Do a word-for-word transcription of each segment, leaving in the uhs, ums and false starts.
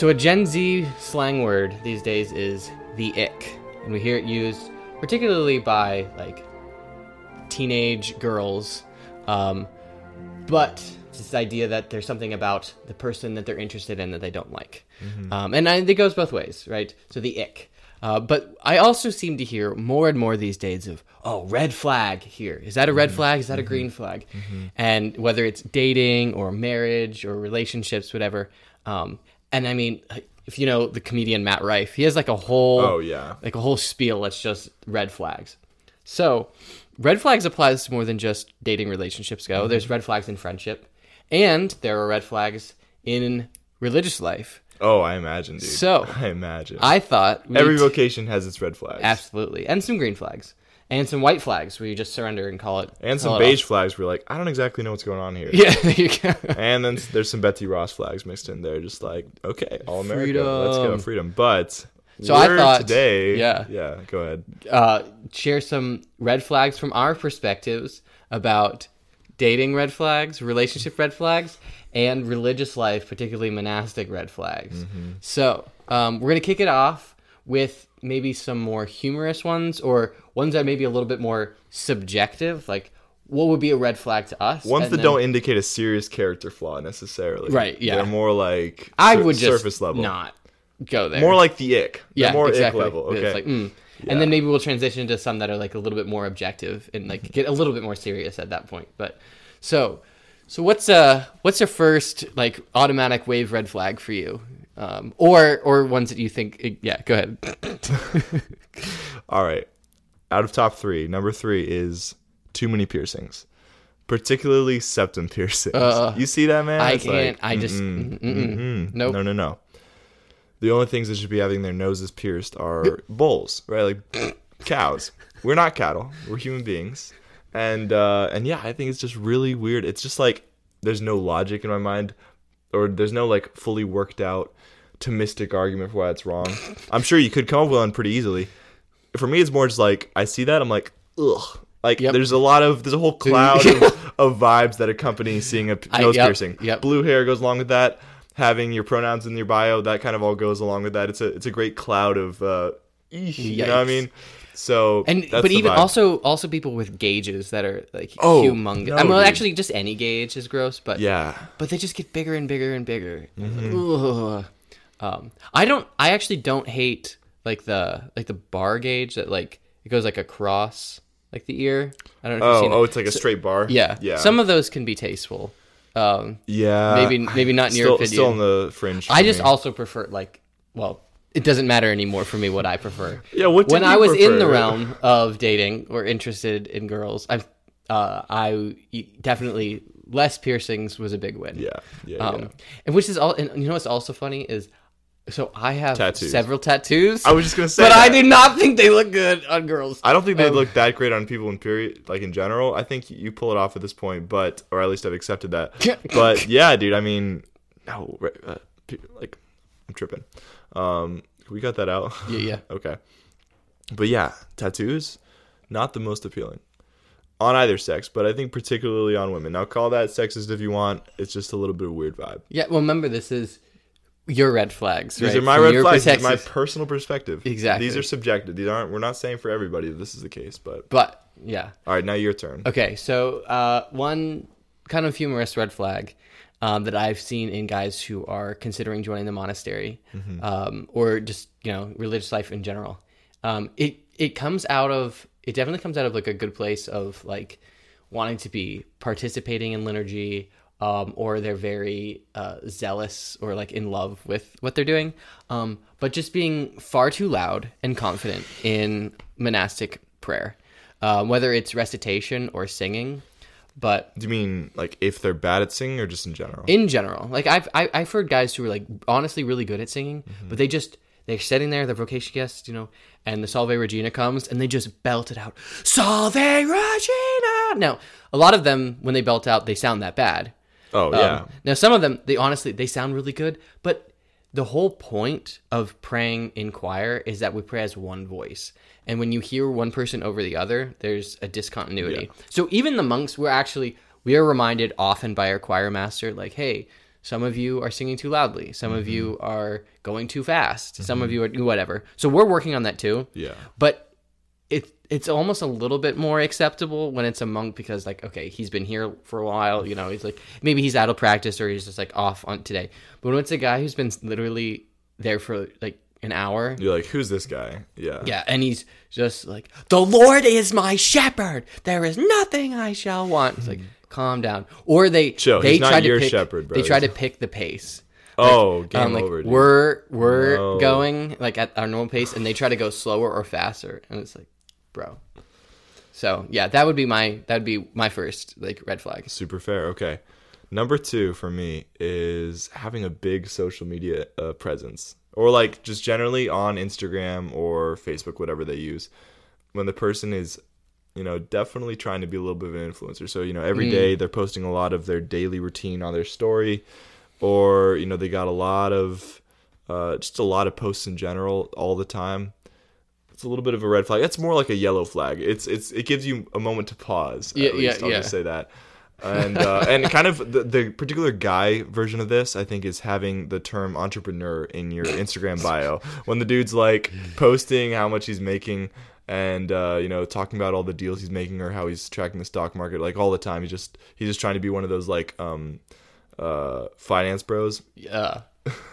So a Gen Z slang word these days is the ick. And we hear it used particularly by, like, teenage girls. Um, but it's this idea that there's something about the person that they're interested in that they don't like. Mm-hmm. Um, and I, it goes both ways, right? So the ick. Uh, but I also seem to hear more and more these days of, oh, red flag here. Is that a red mm-hmm. flag? Is that mm-hmm. a green flag? Mm-hmm. And whether it's dating or marriage or relationships, whatever. Um, and I mean, if you know the comedian Matt Rife, he has like a whole, oh yeah, like a whole spiel that's just red flags. So red flags applies to more than just dating relationships go. Mm-hmm. There's red flags in friendship, and there are red flags in religious life. Oh, I imagine, dude. So, I imagine. I thought... Every vocation has its red flags. Absolutely. And some green flags. And some white flags where you just surrender and call it... And some beige flags where you're like, I don't exactly know what's going on here. Yeah, there you go. And then there's some Betsy Ross flags mixed in there. Just like, okay, all America. Freedom. Let's go, freedom. But so I thought, today... Yeah. Yeah, go ahead. Uh, share some red flags from our perspectives about dating red flags, relationship red flags, and religious life, particularly monastic red flags. Mm-hmm. So um, we're going to kick it off with maybe some more humorous ones, or ones that may be a little bit more subjective, like what would be a red flag to us? Ones and that then, don't indicate a serious character flaw necessarily. Right, yeah. They're more like I sur- would just surface level. not go there. More like the ick. They're yeah, more exactly. ick level. Okay. It's like, mm. yeah. And then maybe we'll transition to some that are like a little bit more objective and like get a little bit more serious at that point. But so... So what's uh what's your first like automatic wave red flag for you, um, or or ones that you think? Yeah, go ahead. All right, out of top three, number three is too many piercings, particularly septum piercings. Uh, you see that, man? I it's can't. Like, I just mm-mm, mm-mm. Mm-mm. Nope. No, no, no. The only things that should be having their noses pierced are bulls, right? Like cows. We're not cattle. We're human beings. And, uh, and yeah, I think it's just really weird. It's just like, there's no logic in my mind, or there's no like fully worked out Thomistic argument for why it's wrong. I'm sure you could come up with one pretty easily. For me, it's more just like, I see that, I'm like, ugh. Like, yep. there's a lot of, there's a whole cloud of, of vibes that accompany seeing a nose I, yep, piercing. Yep. Blue hair goes along with that. Having your pronouns in your bio, that kind of all goes along with that. It's a, it's a great cloud of, uh, eesh, you know what I mean? So, and that's but even vibe. also also people with gauges that are like oh, humongous. No, I mean, well, dude. actually, just any gauge is gross, but yeah, but they just get bigger and bigger and bigger. Mm-hmm. Um, I don't. I actually don't hate like the like the bar gauge that like it goes like across like the ear. I don't know. If oh, you've seen oh, it. it's like a so, straight bar. Yeah, yeah. Some of those can be tasteful. Um, yeah, maybe maybe not in still, your opinion. Still on the fringe. I just me. also prefer like well. It doesn't matter anymore for me what I prefer. Yeah, what did when you I was prefer? in the realm of dating or interested in girls, I, uh, I definitely less piercings was a big win. Yeah, yeah, um, yeah. And which is all. And you know what's also funny is, so I have tattoos. several tattoos. I was just gonna say, but that. I do not think they look good on girls. I don't think they um, look that great on people in period, like in general. I think you pull it off at this point, but or at least I've accepted that. But yeah, dude. I mean, no, uh, like I'm tripping. Um, we got that out. Yeah, yeah. Okay. But yeah, tattoos, not the most appealing on either sex, but I think particularly on women. Now, call that sexist if you want. It's just a little bit of a weird vibe. Yeah. Well, remember this is your red flags. These right? are my From red your flags. This is my perspective. personal perspective. Exactly. These are subjective. These aren't. We're not saying for everybody that this is the case, but. But yeah. All right, now your turn. Okay, so uh, one kind of humorous red flag um, that I've seen in guys who are considering joining the monastery, mm-hmm. um, or just you know religious life in general. Um, it it comes out of it definitely comes out of like a good place of like wanting to be participating in liturgy, um, or they're very uh, zealous or like in love with what they're doing, um, but just being far too loud and confident in monastic prayer, um, whether it's recitation or singing. But do you mean like if they're bad at singing or just in general? In general, like I've I, I've heard guys who are like honestly really good at singing, mm-hmm. but they just they're sitting there, they're vocation guests, you know, and the Salve Regina comes and they just belt it out, Salve Regina. Now, a lot of them when they belt out, they sound that bad. Oh yeah. Um, now some of them, they honestly they sound really good, but the whole point of praying in choir is that we pray as one voice. And when you hear one person over the other, there's a discontinuity. Yeah. So even the monks, we're actually, we are reminded often by our choir master, like, hey, Some of you are singing too loudly. Some mm-hmm. of you are going too fast. Mm-hmm. Some of you are whatever. So we're working on that too. Yeah. But it it's almost a little bit more acceptable when it's a monk because, like, okay, he's been here for a while. You know, he's like, maybe he's out of practice or he's just like off on today. But when it's a guy who's been literally there for like an hour. You're like, who's this guy? Yeah. Yeah. And he's just like, the Lord is my shepherd. There is nothing I shall want. It's like, calm down. Or they, Chill. they He's try not to your pick, shepherd, bro. They try to pick the pace. Oh, like, game um, like, over, dude. We're, we're No. going like at our normal pace and they try to go slower or faster. And it's like, bro. So yeah, that would be my, that would be my first like red flag. Super fair. Okay. Number two for me is having a big social media uh, presence. Or like just generally on Instagram or Facebook, whatever they use. When the person is, you know, definitely trying to be a little bit of an influencer. So, you know, every Mm. day they're posting a lot of their daily routine on their story. Or, you know, they got a lot of, uh, just a lot of posts in general all the time. It's a little bit of a red flag. It's more like a yellow flag. It's it's It gives you a moment to pause. Yeah, at least. yeah, I'll yeah. just say that. And uh, and kind of the, the particular guy version of this, I think, is having the term entrepreneur in your Instagram bio. When the dude's like posting how much he's making and uh, you know, talking about all the deals he's making or how he's tracking the stock market, like all the time. He's just he's just trying to be one of those like um, uh, finance bros. Yeah.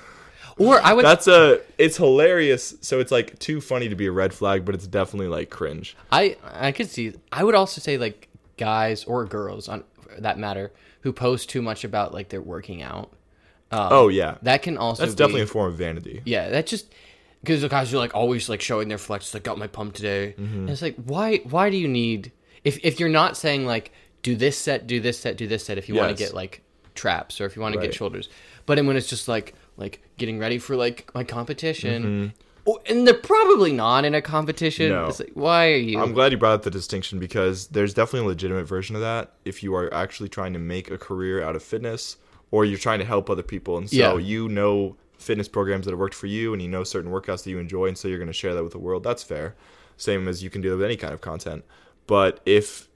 Or I would. That's a. It's hilarious. So it's like too funny to be a red flag, but it's definitely like cringe. I I could see. I would also say like guys or girls on that matter who post too much about like their working out. Um, Oh yeah, that can also. that's be, definitely a form of vanity. Yeah, that just because the guys are like always like showing their flex. Like, got my pump today. Mm-hmm. And it's like, why? Why do you need? If if you're not saying like do this set, do this set, do this set. If you want to Yes. get like traps or if you want to Right. get shoulders, but then when it's just like like getting ready for like my competition. Mm-hmm. Oh, and they're probably not in a competition. No. It's like, why are you? I'm glad you brought up the distinction because there's definitely a legitimate version of that if you are actually trying to make a career out of fitness or you're trying to help other people. And so Yeah. you know fitness programs that have worked for you and you know certain workouts that you enjoy and so you're going to share that with the world. That's fair. Same as you can do with any kind of content. But if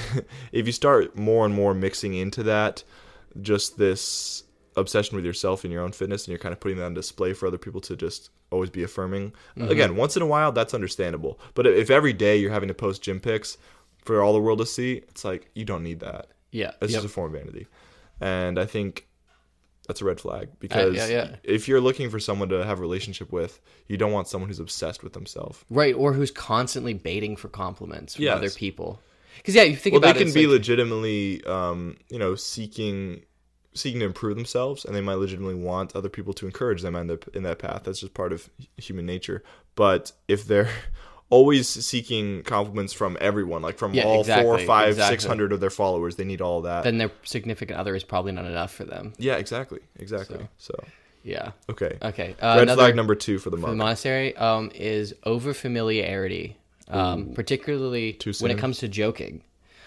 if you start more and more mixing into that, just this obsession with yourself and your own fitness and you're kind of putting that on display for other people to just always be affirming. Mm-hmm. Again, once in a while, that's understandable. But if every day you're having to post gym pics for all the world to see, it's like, you don't need that. yeah, It's yep. just a form of vanity. And I think that's a red flag because yeah, yeah. if you're looking for someone to have a relationship with, you don't want someone who's obsessed with themselves. Right, or who's constantly baiting for compliments from Yes. other people. Because yeah, you think Well, about they it, can it's be like- legitimately, um, you know, seeking seeking to improve themselves, and they might legitimately want other people to encourage them in, the, in that path. That's just part of human nature. But if they're always seeking compliments from everyone, like from Yeah, all exactly, four, five, exactly. six hundred of their followers, they need all that. then their significant other is probably not enough for them. yeah, exactly, exactly. So, Yeah. okay, Okay. Uh, red another flag number two for the for the monk. monastery um, is over familiarity, um, particularly Too when it soon? comes to joking.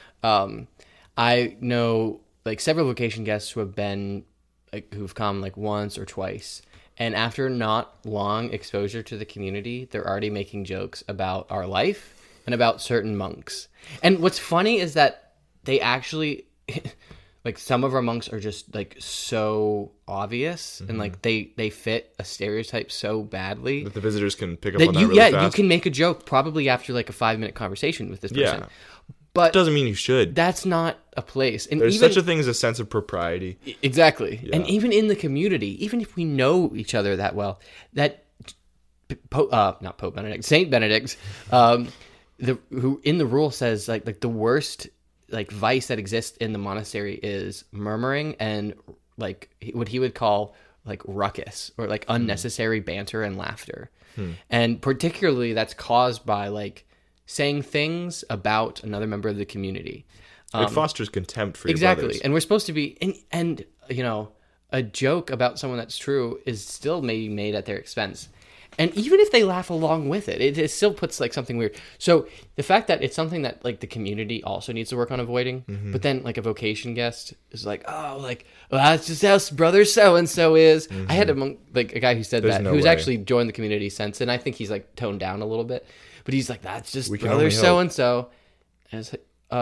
Um, I know like several vocation guests who have been like who've come like once or twice, and after not long exposure to the community, they're already making jokes about our life and about certain monks. And what's funny is that they actually like some of our monks are just like so obvious and like they they fit a stereotype so badly That the visitors can pick up that on that you really yeah fast. you can make a joke probably after like a five minute conversation with this person. Yeah. But Doesn't mean you should. that's not a place. And There's even, such a thing as a sense of propriety. exactly. And Yeah. even in the community, even if we know each other that well, that Pope, uh, not Pope Benedict, Saint Benedict, um, the who in the rule says like like the worst like vice that exists in the monastery is murmuring and like what he would call like ruckus or like unnecessary banter and laughter, Hmm. and particularly that's caused by like saying things about another member of the community. It fosters contempt for your Exactly. brothers. And we're supposed to be, and, and, you know, a joke about someone that's true is still maybe made at their expense. And even if they laugh along with it, it, it still puts like something weird. So the fact that it's something that like the community also needs to work on avoiding, Mm-hmm. but then like a vocation guest is like, oh, like, well, that's just how brother so-and-so is. I had a monk, like a guy who said There's that, no who's way. actually joined the community since, and I think he's like toned down a little bit, but he's like, that's just We can brother only hope. so-and-so. And it's like, uh,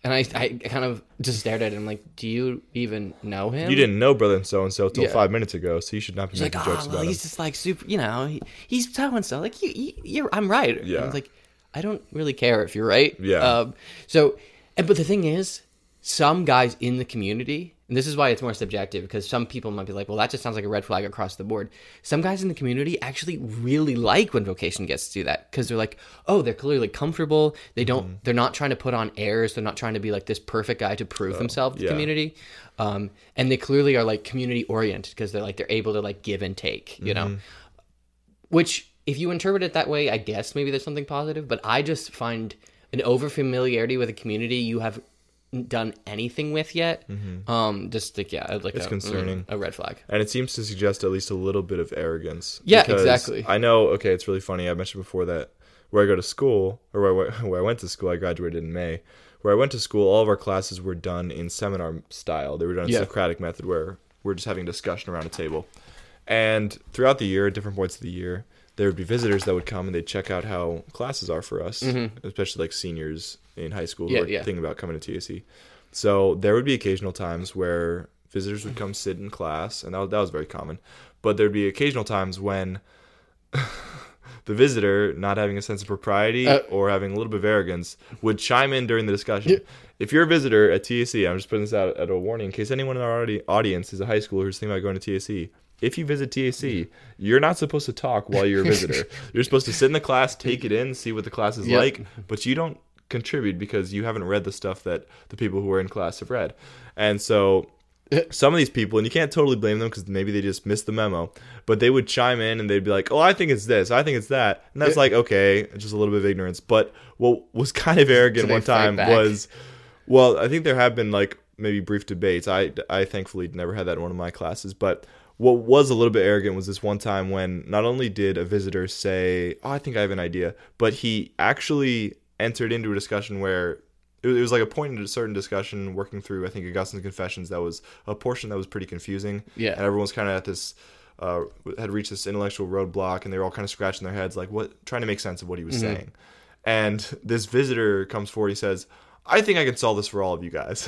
And I, I kind of just stared at him like, do you even know him? You didn't know brother and so-and-so till Yeah. five minutes ago, so you should not be He's making like, oh, jokes well, about he's him. just like super, you know, he, he's so-and-so. Like, you, you, you're, I'm right. Yeah. I was like, I don't really care if you're right. Yeah. Um, so, and, but the thing is, some guys in the community, and this is why it's more subjective, because some people might be like, well, that just sounds like a red flag across the board. Some guys in the community actually really like when vocation gets to do that, because they're like, oh, they're clearly comfortable. They don't, mm-hmm. they're not trying to put on airs. They're not trying to be like this perfect guy to prove oh, himself to yeah. the community. Um, and they clearly are like community oriented, because they're like, they're able to like give and take, you mm-hmm. know, which if you interpret it that way, I guess maybe there's something positive, but I just find an over familiarity with a community you have done anything with yet, mm-hmm. um just like yeah like it's a, concerning mm, a red flag, and it seems to suggest at least a little bit of arrogance. Yeah, exactly. I know, okay, it's really funny, I mentioned before that where I go to school, or where, where I went to school, I graduated in May. Where I went to school, all of our classes were done in seminar style. They were done in yeah. Socratic method, where we're just having a discussion around a table. And throughout the year, at different points of the year, there would be visitors that would come and they'd check out how classes are for us, mm-hmm. especially like seniors in high school who yeah, are yeah. thinking about coming to T S E. So there would be occasional times where visitors would come sit in class, and that was, that was very common. But there'd be occasional times when the visitor, not having a sense of propriety uh, or having a little bit of arrogance, would chime in during the discussion. Yeah. If you're a visitor at T S E, I'm just putting this out at a warning in case anyone in our audience is a high schooler who's thinking about going to T S E. If you visit T S E, you're not supposed to talk while you're a visitor. You're supposed to sit in the class, take it in, see what the class is yep. like, but you don't contribute because you haven't read the stuff that the people who are in class have read. And so some of these people, and you can't totally blame them because maybe they just missed the memo, but they would chime in and they'd be like, oh, I think it's this, I think it's that. And that's like, okay, just a little bit of ignorance. But what was kind of arrogant one time was, well, I think there have been like maybe brief debates. I, I thankfully never had that in one of my classes, but what was a little bit arrogant was this one time when not only did a visitor say, oh, I think I have an idea, but he actually entered into a discussion where it was like a point in a certain discussion working through, I think, Augustine's Confessions. That was a portion that was pretty confusing. Yeah. And everyone was kind of at this, uh, had reached this intellectual roadblock, and they were all kind of scratching their heads, like, what, trying to make sense of what he was mm-hmm. saying. And this visitor comes forward, he says, I think I can solve this for all of you guys.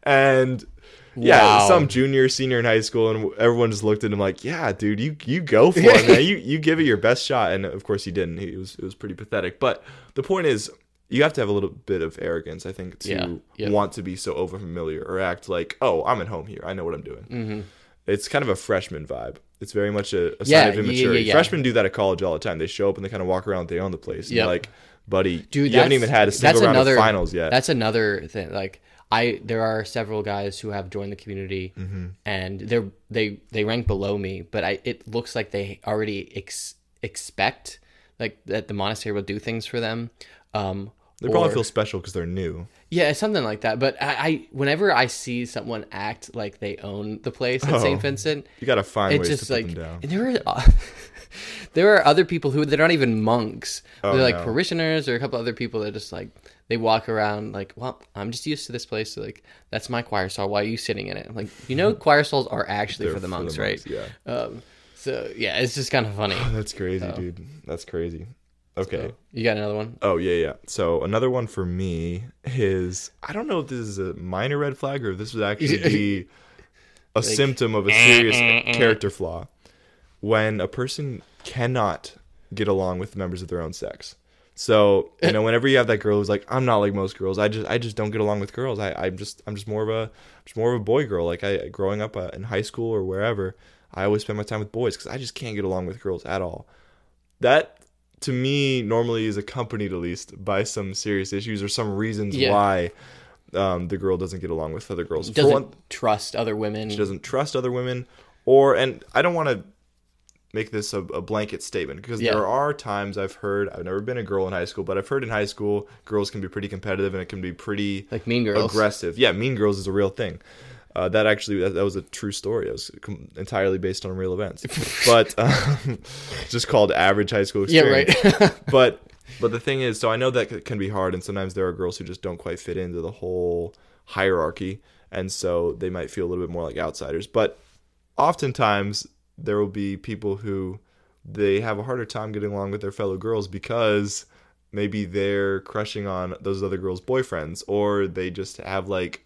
And yeah, wow. some junior, senior in high school, and everyone just looked at him like, yeah, dude, you, you go for it, man. You, you give it your best shot. And of course he didn't. He was, it was pretty pathetic. But the point is, you have to have a little bit of arrogance, I think, to yeah, yep. want to be so overfamiliar or act like, oh, I'm at home here. I know what I'm doing. Mm-hmm. It's kind of a freshman vibe. It's very much a, a sign yeah, of immaturity. Yeah, yeah, yeah. Freshmen do that at college all the time. They show up and they kind of walk around. They own the place. And yep. you're like, buddy, Dude, you haven't even had a single round another, of finals yet. That's another thing. Like, I there are several guys who have joined the community, mm-hmm. and they're they they rank below me, but I it looks like they already ex- expect like that the monastery will do things for them. Um, They probably or, feel special because they're new. Yeah, something like that. But I, I, whenever I see someone act like they own the place at oh, Saint Vincent, you gotta find ways just to like, put them down. And there are, uh, there are other people who they're not even monks. Oh, they're like no. parishioners or a couple other people that just like they walk around like, well, I'm just used to this place. So like, that's my choir stall. Why are you sitting in it? I'm like, you know, choir stalls are actually for the for monks, the monks, right? Yeah. Um, so yeah, it's just kind of funny. That's crazy, so. dude. That's crazy. Okay. So, you got another one? Oh, yeah, yeah. So another one for me is, I don't know if this is a minor red flag or if this would actually be a like, symptom of a serious character flaw. When a person cannot get along with members of their own sex. So, you know, whenever you have that girl who's like, I'm not like most girls. I just I just don't get along with girls. I, I'm just I'm just more of a just more of a boy girl. Like I growing up uh, in high school or wherever, I always spend my time with boys because I just can't get along with girls at all. That to me, normally is accompanied at least by some serious issues or some reasons yeah. why um, the girl doesn't get along with other girls. Doesn't one, trust other women. She doesn't trust other women. Or, and I don't want to make this a, a blanket statement because yeah. there are times I've heard, I've never been a girl in high school, but I've heard in high school girls can be pretty competitive and it can be pretty like Mean Girls. Aggressive. Yeah, Mean Girls is a real thing. Uh, that actually, that, that was a true story. It was com- entirely based on real events. But um, just called Average High School Experience. Yeah, right. but but the thing is, so I know that can be hard, and sometimes there are girls who just don't quite fit into the whole hierarchy, and so they might feel a little bit more like outsiders. But oftentimes, there will be people who they have a harder time getting along with their fellow girls because maybe they're crushing on those other girls' boyfriends, or they just have like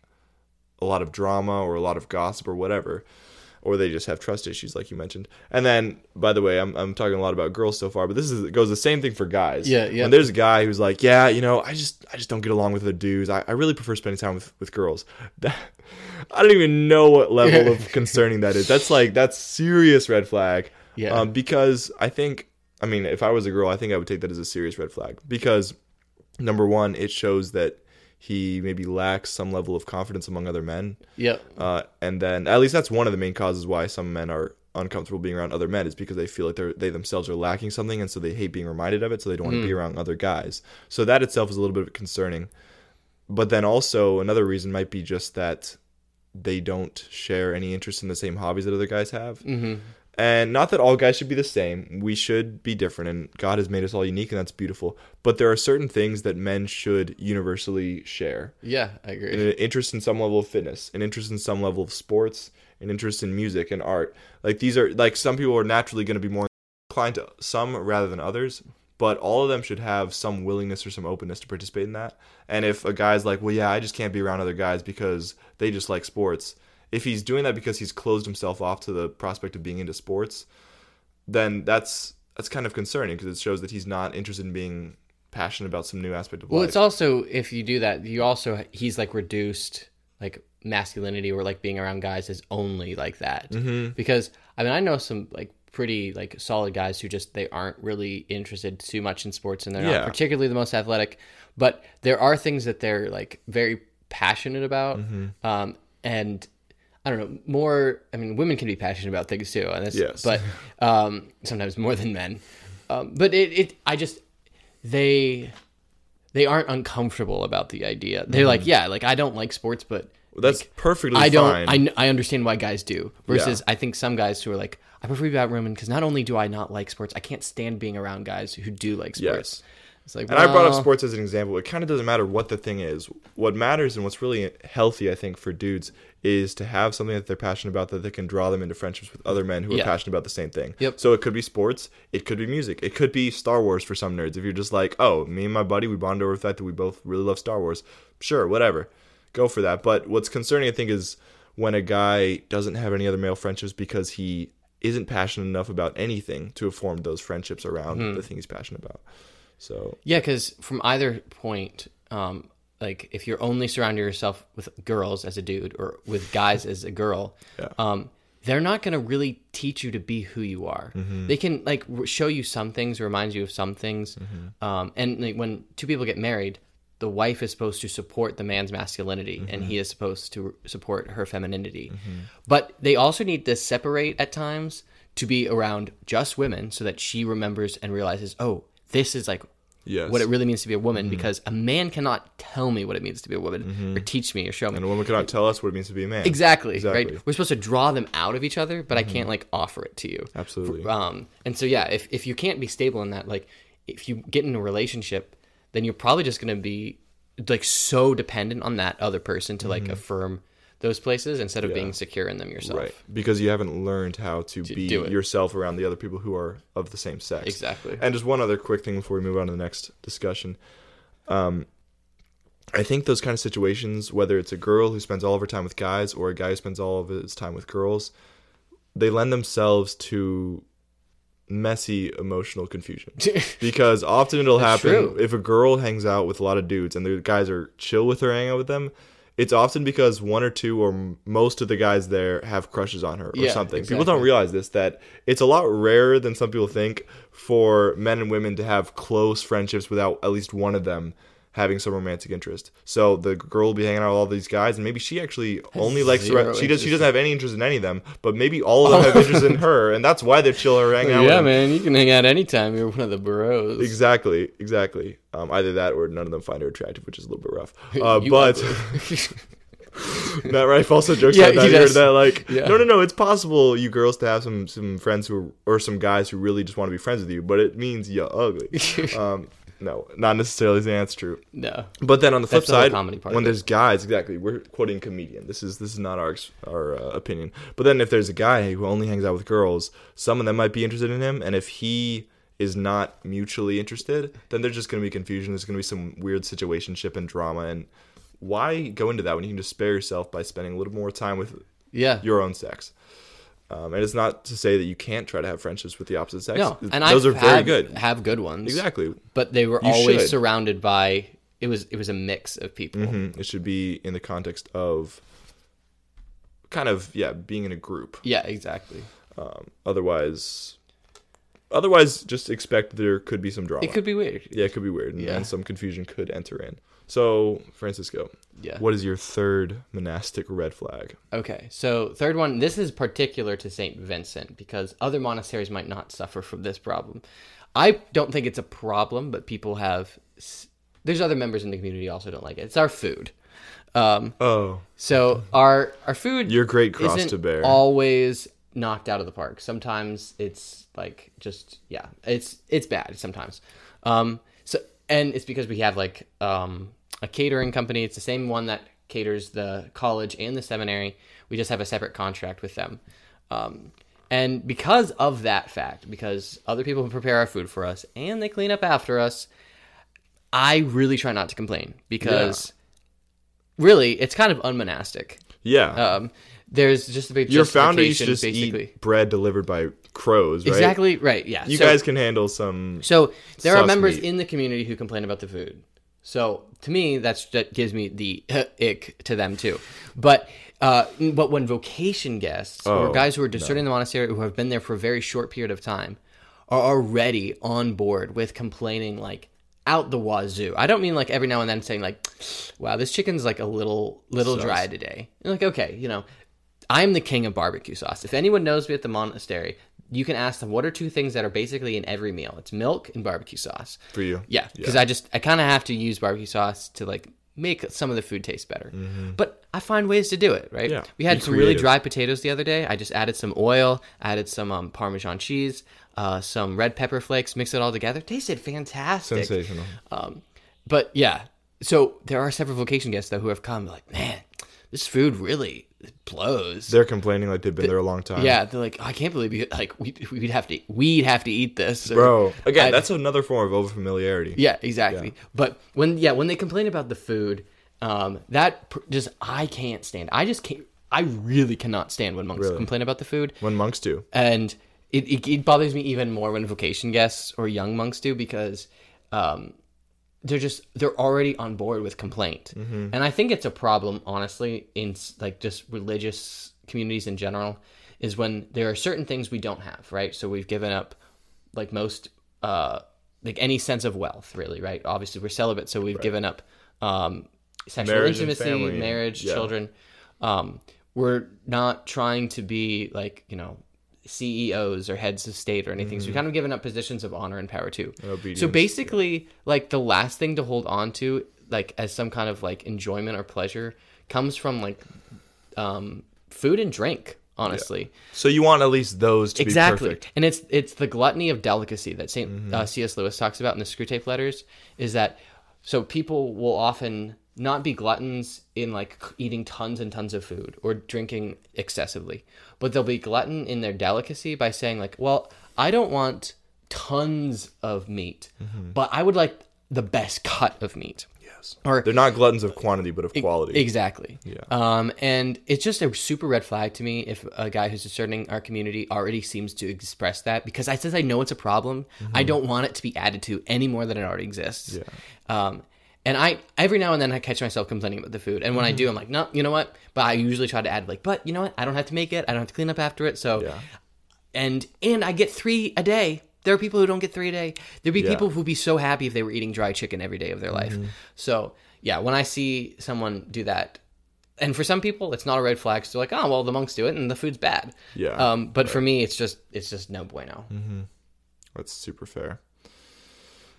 a lot of drama or a lot of gossip or whatever, or they just have trust issues like you mentioned. And then, by the way, I'm I'm talking a lot about girls so far, but this is goes the same thing for guys. Yeah, yeah. When there's a guy who's like, yeah, you know, I just I just don't get along with the dudes. I, I really prefer spending time with, with girls. That, I don't even know what level of concerning that is. That's like that's serious red flag. Yeah. Um, because I think, I mean, if I was a girl, I think I would take that as a serious red flag. Because number one, it shows that he maybe lacks some level of confidence among other men. Yep. Uh, and then at least that's one of the main causes why some men are uncomfortable being around other men, is because they feel like they're they themselves are lacking something, and so they hate being reminded of it, so they don't want to Mm. be around other guys. So that itself is a little bit concerning. But then also another reason might be just that they don't share any interest in the same hobbies that other guys have. Mm-hmm. And not that all guys should be the same. We should be different, and God has made us all unique, and that's beautiful. But there are certain things that men should universally share. Yeah, I agree. An interest in some level of fitness, an interest in some level of sports, an interest in music and art. Like these are like some people are naturally going to be more inclined to some rather than others, but all of them should have some willingness or some openness to participate in that. And if a guy's like, well, yeah, I just can't be around other guys because they just like sports. If he's doing that because he's closed himself off to the prospect of being into sports, then that's that's kind of concerning, because it shows that he's not interested in being passionate about some new aspect of Well, life. it's also, if you do that, you also, he's like reduced like masculinity, or like being around guys is only like that. Mm-hmm. Because I mean, I know some like pretty like solid guys who just, they aren't really interested too much in sports, and they're Yeah. not particularly the most athletic, but there are things that they're like very passionate about. Mm-hmm. Um, and I don't know, more, I mean, women can be passionate about things too, and that's, Yes. but um, sometimes more than men. Um, but it, it, I just, they, they aren't uncomfortable about the idea. They're like, yeah, like I don't like sports, but That's like, perfectly I don't, fine. I, kn- I understand why guys do. Versus, Yeah. I think some guys who are like, I prefer to be around women because not only do I not like sports, I can't stand being around guys who do like sports. Yes. It's like, And I brought up well, sports as an example. It kind of doesn't matter what the thing is. What matters and what's really healthy, I think, for dudes is to have something that they're passionate about that they can draw them into friendships with other men who are Yeah. passionate about the same thing. Yep. So it could be sports. It could be music. It could be Star Wars for some nerds. If you're just like, oh, me and my buddy, we bond over the fact that we both really love Star Wars. Sure, whatever. Go for that. But what's concerning, I think, is when a guy doesn't have any other male friendships because he isn't passionate enough about anything to have formed those friendships around Hmm. the thing he's passionate about. So yeah, because from either point, um, like if you're only surrounding yourself with girls as a dude or with guys as a girl, Yeah. um, they're not going to really teach you to be who you are. Mm-hmm. They can like r- show you some things, remind you of some things. Mm-hmm. Um, and like, when two people get married, the wife is supposed to support the man's masculinity, Mm-hmm. and he is supposed to support her femininity. But they also need to separate at times to be around just women so that she remembers and realizes, oh, this is like yes. what it really means to be a woman, because a man cannot tell me what it means to be a woman or teach me or show me. And a woman cannot tell us what it means to be a man. Exactly, Exactly. right? We're supposed to draw them out of each other, but I can't like offer it to you. Absolutely. Um, and so yeah, if if you can't be stable in that, like if you get in a relationship, then you're probably just going to be like so dependent on that other person to like affirm those places instead of Yeah. being secure in them yourself. Right. Because you haven't learned how to, be do it. yourself around the other people who are of the same sex. Exactly. And just one other quick thing before we move on to the next discussion. Um, I think those kind of situations, whether it's a girl who spends all of her time with guys or a guy who spends all of his time with girls, they lend themselves to messy emotional confusion. Because often it'll That's happen true. if a girl hangs out with a lot of dudes and the guys are chill with her hanging out with them, it's often because one or two or m- most of the guys there have crushes on her or Yeah, something. People exactly. don't realize this, that it's a lot rarer than some people think for men and women to have close friendships without at least one of them having some romantic interest. So the girl will be hanging out with all these guys, and maybe she actually only likes zero to, she does she interest. doesn't have any interest in any of them, but maybe all of them have interest in her, and that's why they're chill her hanging out with Yeah, them. man, you can hang out anytime. You're one of the bros. Exactly, exactly. Um, either that or none of them find her attractive, which is a little bit rough. Uh, You but ugly. Matt Rife also jokes Yeah, about that. he He heard does. that like, Yeah. no, no, no. It's possible you girls to have some some friends who are, or some guys who really just want to be friends with you, but it means you're ugly. um, no, not necessarily saying that's true. No. But then on the flip That's the whole side, comedy part when of it. there's guys, exactly, we're quoting comedian. This is this is not our our uh, opinion. But then if there's a guy who only hangs out with girls, some of them might be interested in him, and if he is not mutually interested, then there's just going to be confusion. There's going to be some weird situationship and drama. And why go into that when you can just spare yourself by spending a little more time with Yeah. your own sex? Um, and it's not to say that you can't try to have friendships with the opposite sex. No, and those I've are very had- good. Have good ones. Exactly. But they were You always should. surrounded by it was it was a mix of people. Mhm. It should be in the context of kind of yeah being in a group. Yeah, exactly. Um, otherwise, otherwise, just expect there could be some drama. It could be weird. Yeah, it could be weird, and, Yeah. and some confusion could enter in. So, Francisco, Yeah. what is your third monastic red flag? Okay, so third one, this is particular to Saint Vincent because other monasteries might not suffer from this problem. I don't think it's a problem, but people have. There's other members in the community also don't like it. It's our food. Um, Oh, so our our food your great cross isn't to bear. always knocked out of the park. Sometimes it's like just yeah, it's it's bad sometimes. Um, so and it's because we have like um, a catering company. It's the same one that caters the college and the seminary. We just have a separate contract with them. Um, and because of that fact, because other people prepare our food for us and they clean up after us, I really try not to complain because really it's kind of unmonastic. yeah, Um, there's just a big your founder used to justification, just basically. eat bread delivered by crows, right? Exactly right. Yeah. You so, guys can handle some. So there are sus members meat. in the community who complain about the food. So to me, that's that gives me the ick to them too. But uh, but when vocation guests or Oh, guys who are discerning the monastery who have been there for a very short period of time are already on board with complaining like out the wazoo. I don't mean like every now and then saying like, "Wow, this chicken's like a little little Sus. dry today." You're like, okay, you know, I'm the king of barbecue sauce. If anyone knows me at the monastery, you can ask them what are two things that are basically in every meal. It's milk and barbecue sauce. For you. Yeah, because Yeah. I just I kind of have to use barbecue sauce to like make some of the food taste better. But I find ways to do it, right? Yeah, We had be some really creative. dry potatoes the other day. I just added some oil, added some um, Parmesan cheese, uh, some red pepper flakes, mixed it all together. Tasted fantastic. Sensational. Um, but yeah, so there are several vocation guests though who have come like, man, this food really blows. They're complaining like they've been there a long time. Yeah, they're like, I can't believe you like we we'd have to we'd have to eat this, or- Bro, again, I- that's another form of overfamiliarity. yeah, exactly. But when yeah, when they complain about the food, um, that pr- just I can't stand. I just can't. I really cannot stand when monks Really? complain about the food, When monks do. and it, it it bothers me even more when vocation guests or young monks do because um, they're just they're already on board with complaint, and I think it's a problem honestly in s- like just religious communities in general is when there are certain things we don't have, right? So we've given up like most uh like any sense of wealth really, right? Obviously we're celibate, so we've given up um sexual Marriage and intimacy, family, marriage, yeah. children. Um we're not trying to be like, you know, C E Os or heads of state or anything. So we've kind of given up positions of honor and power too. And obedience, So basically, like the last thing to hold on to, like as some kind of like enjoyment or pleasure, comes from like um, food and drink. Honestly, So you want at least those to exactly, be perfect. and it's it's the gluttony of delicacy that Saint uh, C S Lewis talks about in the Screwtape Letters. Is that so? People will often not be gluttons in like eating tons and tons of food or drinking excessively, but they'll be glutton in their delicacy by saying like, well, I don't want tons of meat, but I would like the best cut of meat. Yes. Or They're not gluttons of quantity, but of quality. Exactly. Yeah. Um, and it's just a super red flag to me if a guy who's discerning our community already seems to express that because I says I know it's a problem. I don't want it to be added to any more than it already exists. Yeah. Um, and I every now and then I catch myself complaining about the food, and when I do, I'm like, no, you know what? But I usually try to add like, but you know what? I don't have to make it. I don't have to clean up after it. So, Yeah. and and I get three a day. There are people who don't get three a day. There'd be Yeah. people who'd be so happy if they were eating dry chicken every day of their life. So yeah, when I see someone do that, and for some people it's not a red flag. So they're like, oh well, the monks do it and the food's bad. Yeah. Um, but for me, it's just it's just no bueno. That's super fair.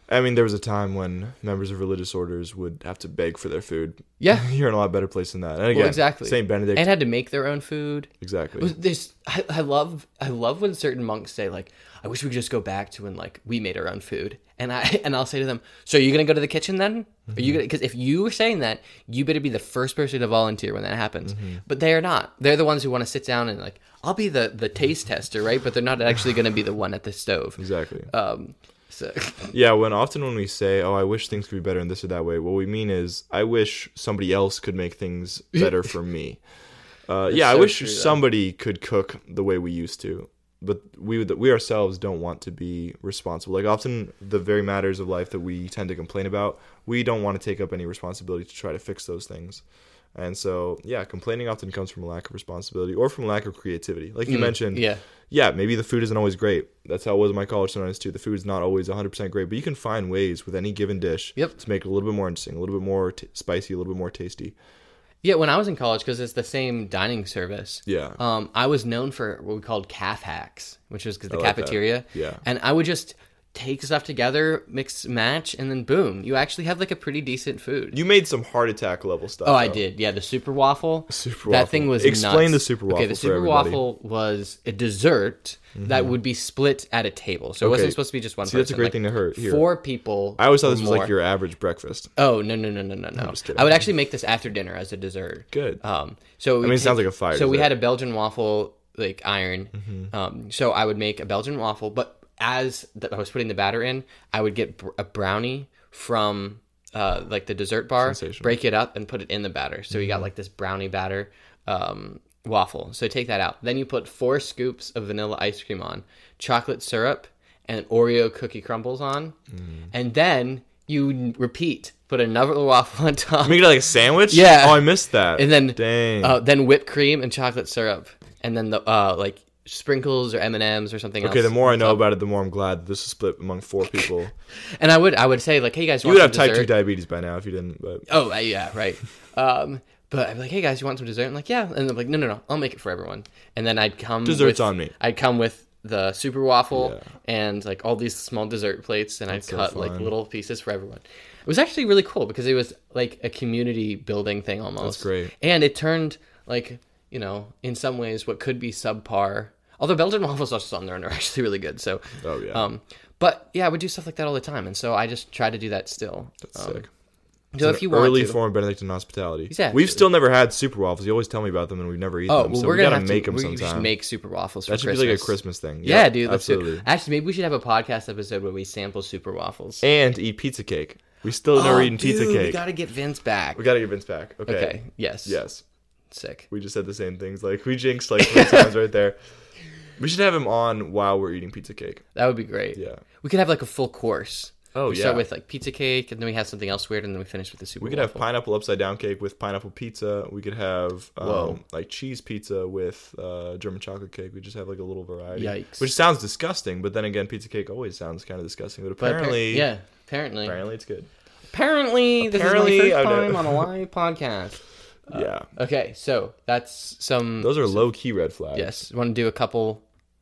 I mean, there was a time when members of religious orders would have to beg for their food. Yeah. You're in a lot better place than that. And again, Well, exactly. Saint Benedict. And had to make their own food. exactly. It was this I, I love I love when certain monks say like, I wish we could just go back to when like we made our own food. And I and I'll say to them, so are you gonna go to the kitchen then? Are you gonna? Because if you were saying that, you better be the first person to volunteer when that happens. Mm-hmm. But they are not. They're the ones who want to sit down and like, I'll be the the taste tester, right? But they're not actually gonna be the one at the stove. Exactly. Um. So Yeah, when often when we say, "Oh, I wish things could be better in this or that way," what we mean is, I wish somebody else could make things better for me. Uh, yeah, I so wish true, though. somebody could cook the way we used to, but we would- we ourselves don't want to be responsible. Like often, the very matters of life that we tend to complain about, we don't want to take up any responsibility to try to fix those things. And so, yeah, complaining often comes from a lack of responsibility or from a lack of creativity. Like you Mm, mentioned, yeah. yeah, maybe the food isn't always great. That's how it was in my college sometimes too. The food is not always one hundred percent great, but you can find ways with any given dish Yep. to make it a little bit more interesting, a little bit more t- spicy, a little bit more tasty. Yeah, when I was in college, because it's the same dining service. Yeah. Um, I was known for what we called calf hacks, which was the I like that. cafeteria. Yeah. And I would just take stuff together, mix, match, and then boom, you actually have like a pretty decent food. You made some heart attack level stuff. Oh, I though. did. Yeah, the super waffle. Super That waffle. thing was Explain nuts. the super Okay, waffle the for super everybody. waffle was a dessert that would be split at a table, so it Okay. wasn't supposed to be just one See, person. that's a great Like, thing to hear- hear. Four people. I always thought or this was more. like your average breakfast. Oh no no no no no no! just kidding. I would actually make this after dinner as a dessert. Good. Um, so mean, it sounds like a fire So we dessert. had a Belgian waffle like iron. Mm-hmm. Um, so I would make a Belgian waffle, but as the, I was putting the batter in, I would get br- a brownie from uh, like the dessert bar, Sensational. break it up, and put it in the batter. So you got Mm-hmm. like this brownie batter um, waffle. So take that out. Then you put four scoops of vanilla ice cream on, chocolate syrup, and Oreo cookie crumbles on, Mm. and then you repeat. Put another waffle on top. Make it like a sandwich? Yeah. Oh, I missed that. And then, Dang. uh, then whipped cream and chocolate syrup, and then the uh, like sprinkles or M and M's or something else. okay, the more I on know top. about it, the more I'm glad that this is split among four people. And I would I would say like, hey guys, You want would have some type two dessert? diabetes by now if you didn't, but Oh uh, yeah, right. um, but I'd be like, hey guys, you want some dessert? I'm like, yeah. And I'm like, no, no, no, I'll make it for everyone. And then I'd come. Dessert's with, on me. I'd come with the super waffle Yeah. and like all these small dessert plates, and That's I'd so cut like fun. little pieces for everyone. It was actually really cool because it was like a community building thing almost. That's great. And it turned like, you know, in some ways what could be subpar. Although Belgian waffle sauce on there and are actually really good. So, Oh, yeah. Um, but yeah, I would do stuff like that all the time, and so I just try to do that still. that's Um, sick. So It's if you an want early to, form of Benedictine hospitality. Exactly. We've still never had super waffles. You always tell me about them, and we've never eaten oh them. well, So we're we gonna gotta have make to, them we should sometime. make super waffles. that for should Christmas. be like a Christmas thing. Yeah, Yep, dude. Let's do absolutely. it. Actually, maybe we should have a podcast episode where we sample super waffles. And eat pizza cake. We still never Oh, eaten pizza dude, cake. We gotta get Vince back. We gotta get Vince back. Okay. Okay. Yes. Yes. Sick. We just said the same things. Like we jinxed like three times right there. We should have him on while we're eating pizza cake. That would be great. Yeah. We could have like a full course. Oh, we yeah. start with like pizza cake, and then we have something else weird, and then we finish with the super. We could have waffle. pineapple upside down cake with pineapple pizza. We could have Whoa. um, like cheese pizza with uh, German chocolate cake. We just have like a little variety. Yikes. Which sounds disgusting, but then again, pizza cake always sounds kind of disgusting. But But appar- apparently, yeah. Apparently. apparently it's good. Apparently, this Apparently, is my I first know. time on a live podcast. yeah, Okay, so that's some. those are low key red flags. Yes. Want to do a couple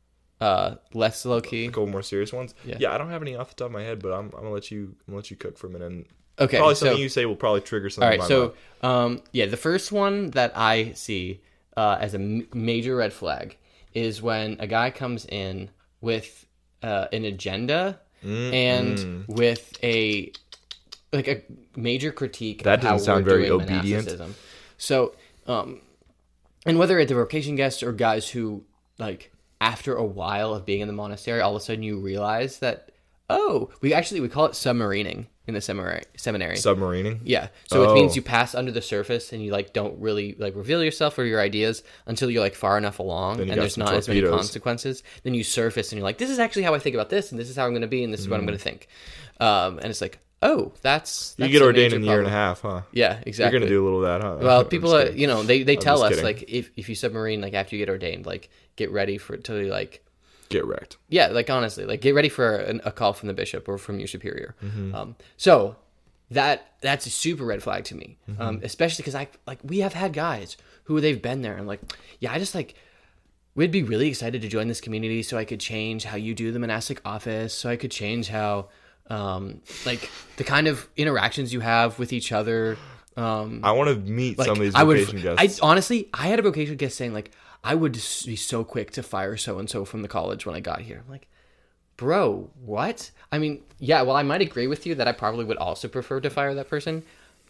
uh, less low key? A couple more serious ones. Yeah. Yeah, I don't have any off the top of my head, but I'm, I'm gonna let you I'm gonna let you cook for a minute. And Okay. probably so, something you say will probably trigger something. all in right. my mind. So, um, yeah, the first one that I see uh, as a m- major red flag is when a guy comes in with uh, an agenda and with a like a major critique. That of how doesn't sound we're very doing obedient. monasticism. So, um, and whether it's the vocation guests or guys who like after a while of being in the monastery, all of a sudden you realize that oh, we actually we call it submarining in the seminary. Seminary. submarining. Yeah. So Oh. it means you pass under the surface and you like don't really like reveal yourself or your ideas until you're like far enough along Then you and got there's some not as many torpedoes. consequences. Then you surface and you're like, this is actually how I think about this and this is how I'm going to be and this is what I'm going to think. Um, and it's like, oh, that's, You that's get a ordained major in a year and a problem. half, huh? Yeah, exactly. You're gonna do a little of that, huh? Well, I'm people just are, kidding. you know, they, they I'm tell just us kidding. like if, if you submarine like after you get ordained, like get ready for it to like Get wrecked. yeah, like honestly, like get ready for a, a call from the bishop or from your superior. Mm-hmm. Um, so that that's a super red flag to me, Mm-hmm. um, especially because I like we have had guys who they've been there and like, yeah, I just like we'd be really excited to join this community so I could change how you do the monastic office, so I could change how um, like the kind of interactions you have with each other. Um, I want to meet like, some of these I would, vocation guests. I honestly, I had a vocation guest saying like, I would just be so quick to fire so and so from the college when I got here. I'm like, bro, what? I mean, yeah, well, I might agree with you that I probably would also prefer to fire that person.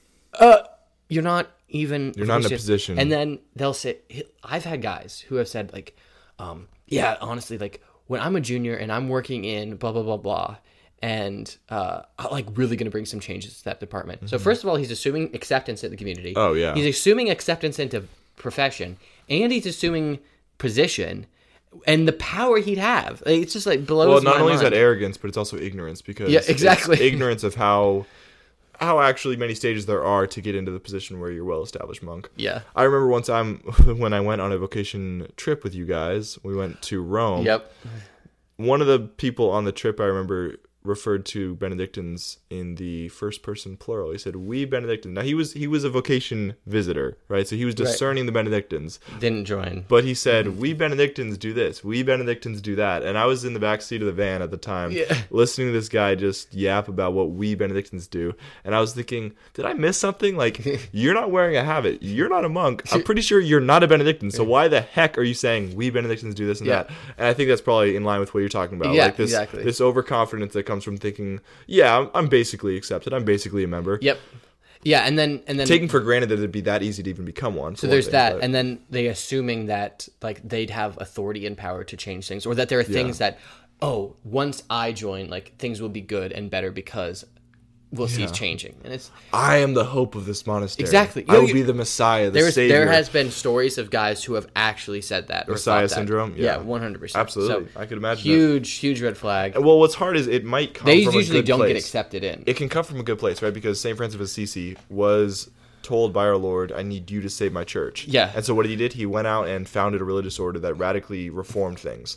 Uh, you're not even. You're not in a position. And then they'll say, I've had guys who have said like, um, yeah, honestly, like when I'm a junior and I'm working in blah blah blah blah. And uh, like really going to bring some changes to that department. Mm-hmm. So first of all, he's assuming acceptance in the community. Oh yeah. He's assuming acceptance into profession, and he's assuming position and the power he'd have. Like, it's just like blows. Well, not my only mind. is that arrogance, but it's also ignorance because yeah, exactly it's ignorance of how how actually many stages there are to get into the position where you're a well-established monk. Yeah. I remember one time when I went on a vocation trip with you guys. We went to Rome. Yep. One of the people on the trip I remember referred to Benedictines in the first person plural. He said, "We Benedictines." Now he was he was a vocation visitor, right? So he was discerning right. the Benedictines. Didn't join. But he said, mm-hmm. "We Benedictines do this. We Benedictines do that." And I was in the back seat of the van at the time, yeah. listening to this guy just yap about what we Benedictines do. And I was thinking, did I miss something? Like, you're not wearing a habit. You're not a monk. I'm pretty sure you're not a Benedictine. So why the heck are you saying we Benedictines do this and yeah. that? And I think that's probably in line with what you're talking about. Yeah, like this, exactly. This overconfidence that comes from thinking, yeah, I'm, I'm basically accepted. I'm basically a member. Yep. Yeah, and then and then taking for granted that it'd be that easy to even become one. So there's thing, that, but. And then they assuming that like they'd have authority and power to change things, or that there are things yeah. that, oh, once I join, like things will be good and better because we'll yeah. see it's changing. And it's I am the hope of this monastery. Exactly. I will be the Messiah, the There's, Savior. There has been stories of guys who have actually said that. Messiah or syndrome? That. Yeah, one hundred percent. Absolutely. So, I could imagine Huge, that. huge red flag. Well, what's hard is it might come they from a usually good don't place. get accepted in. It can come from a good place, right? Because Saint Francis of Assisi was told by our Lord, I need you to save my church. Yeah. And so what he did, he went out and founded a religious order that radically reformed things.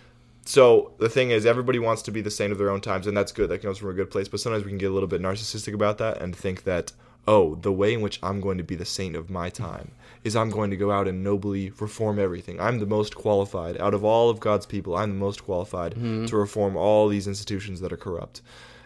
So the thing is, everybody wants to be the saint of their own times, and that's good. That comes from a good place. But sometimes we can get a little bit narcissistic about that and think that, oh, the way in which I'm going to be the saint of my time is I'm going to go out and nobly reform everything. I'm the most qualified. Out of all of God's people, I'm the most qualified mm-hmm. to reform all these institutions that are corrupt.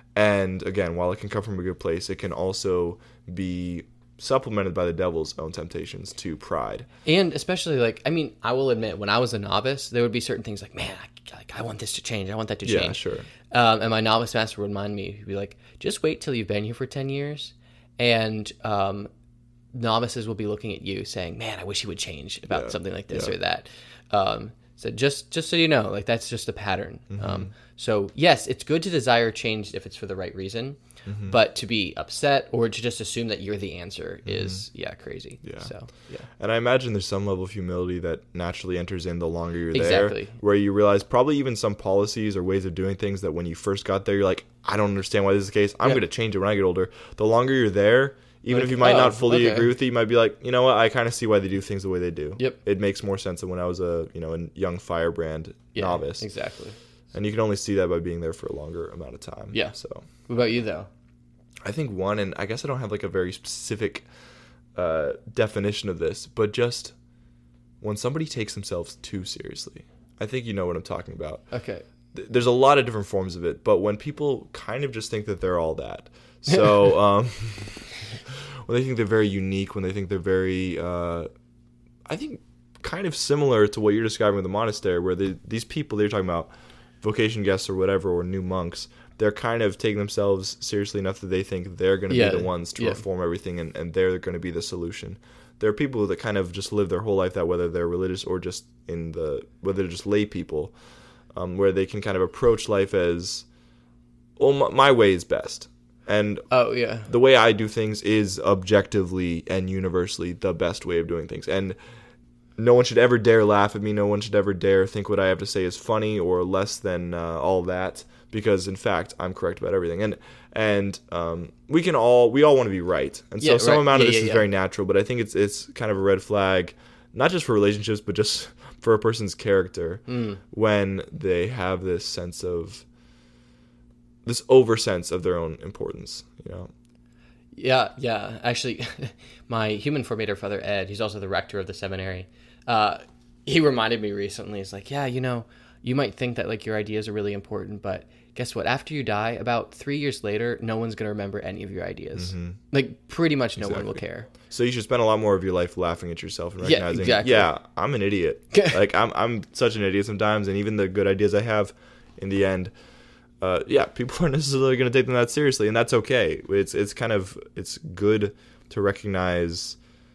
And again, while it can come from a good place, it can also be supplemented by the devil's own temptations to pride. And especially, like, I mean, I will admit, when I was a novice, there would be certain things like, man, I, like, I want this to change. I want that to change. Yeah, sure. Um, and my novice master would remind me, he'd be like, just wait till you've been here for ten years. And um, novices will be looking at you saying, man, I wish he would change about yeah, something like this yeah. or that. Um, so just just so you know, like, that's just a pattern. Mm-hmm. Um, so, yes, it's good to desire change if it's for the right reason. Mm-hmm. But to be upset or to just assume that you're the answer mm-hmm. is, yeah, crazy. Yeah. So, yeah. And I imagine there's some level of humility that naturally enters in the longer you're exactly. there. Where you realize probably even some policies or ways of doing things that when you first got there, you're like, I don't understand why this is the case. I'm yeah. going to change it when I get older. The longer you're there, even like, if you might oh, not fully okay. agree with it, you might be like, you know what, I kind of see why they do things the way they do. Yep. It makes more sense than when I was a, you know, a young firebrand yeah, novice. Exactly. And you can only see that by being there for a longer amount of time. Yeah. So. What about you, though? I think one, and I guess I don't have like a very specific uh, definition of this, but just when somebody takes themselves too seriously. I think you know what I'm talking about. Okay. Th- there's a lot of different forms of it, but when people kind of just think that they're all that. So um, when they think they're very unique, when they think they're very, uh, I think kind of similar to what you're describing with the monastery, where they, these people they're talking about, vocation guests or whatever, or new monks, they're kind of taking themselves seriously enough that they think they're going to yeah, be the ones to yeah. reform everything, and, and they're going to be the solution. There are people that kind of just live their whole life that, whether they're religious or just in the, whether they're just lay people, um, where they can kind of approach life as, well, my, my way is best. And oh yeah, the way I do things is objectively and universally the best way of doing things. And no one should ever dare laugh at me. No one should ever dare think what I have to say is funny or less than uh, all that, because in fact I'm correct about everything. And and um, we can all we all want to be right, and so yeah, some right. amount yeah, of this yeah, is yeah. very natural. But I think it's it's kind of a red flag, not just for relationships, but just for a person's character mm. when they have this sense of this over sense of their own importance. You know. Yeah, yeah. Actually, my human formator, Father Ed, he's also the rector of the seminary. Uh, he reminded me recently, he's like, yeah, you know, you might think that like your ideas are really important, but guess what? After you die, about three years later, no one's going to remember any of your ideas. Mm-hmm. Like, pretty much no Exactly. one will care. So you should spend a lot more of your life laughing at yourself and Yeah, recognizing, exactly. yeah, I'm an idiot. Like, I'm I'm such an idiot sometimes, and even the good ideas I have, in the end, uh, yeah, people aren't necessarily going to take them that seriously, and that's okay. It's it's kind of, it's good to recognize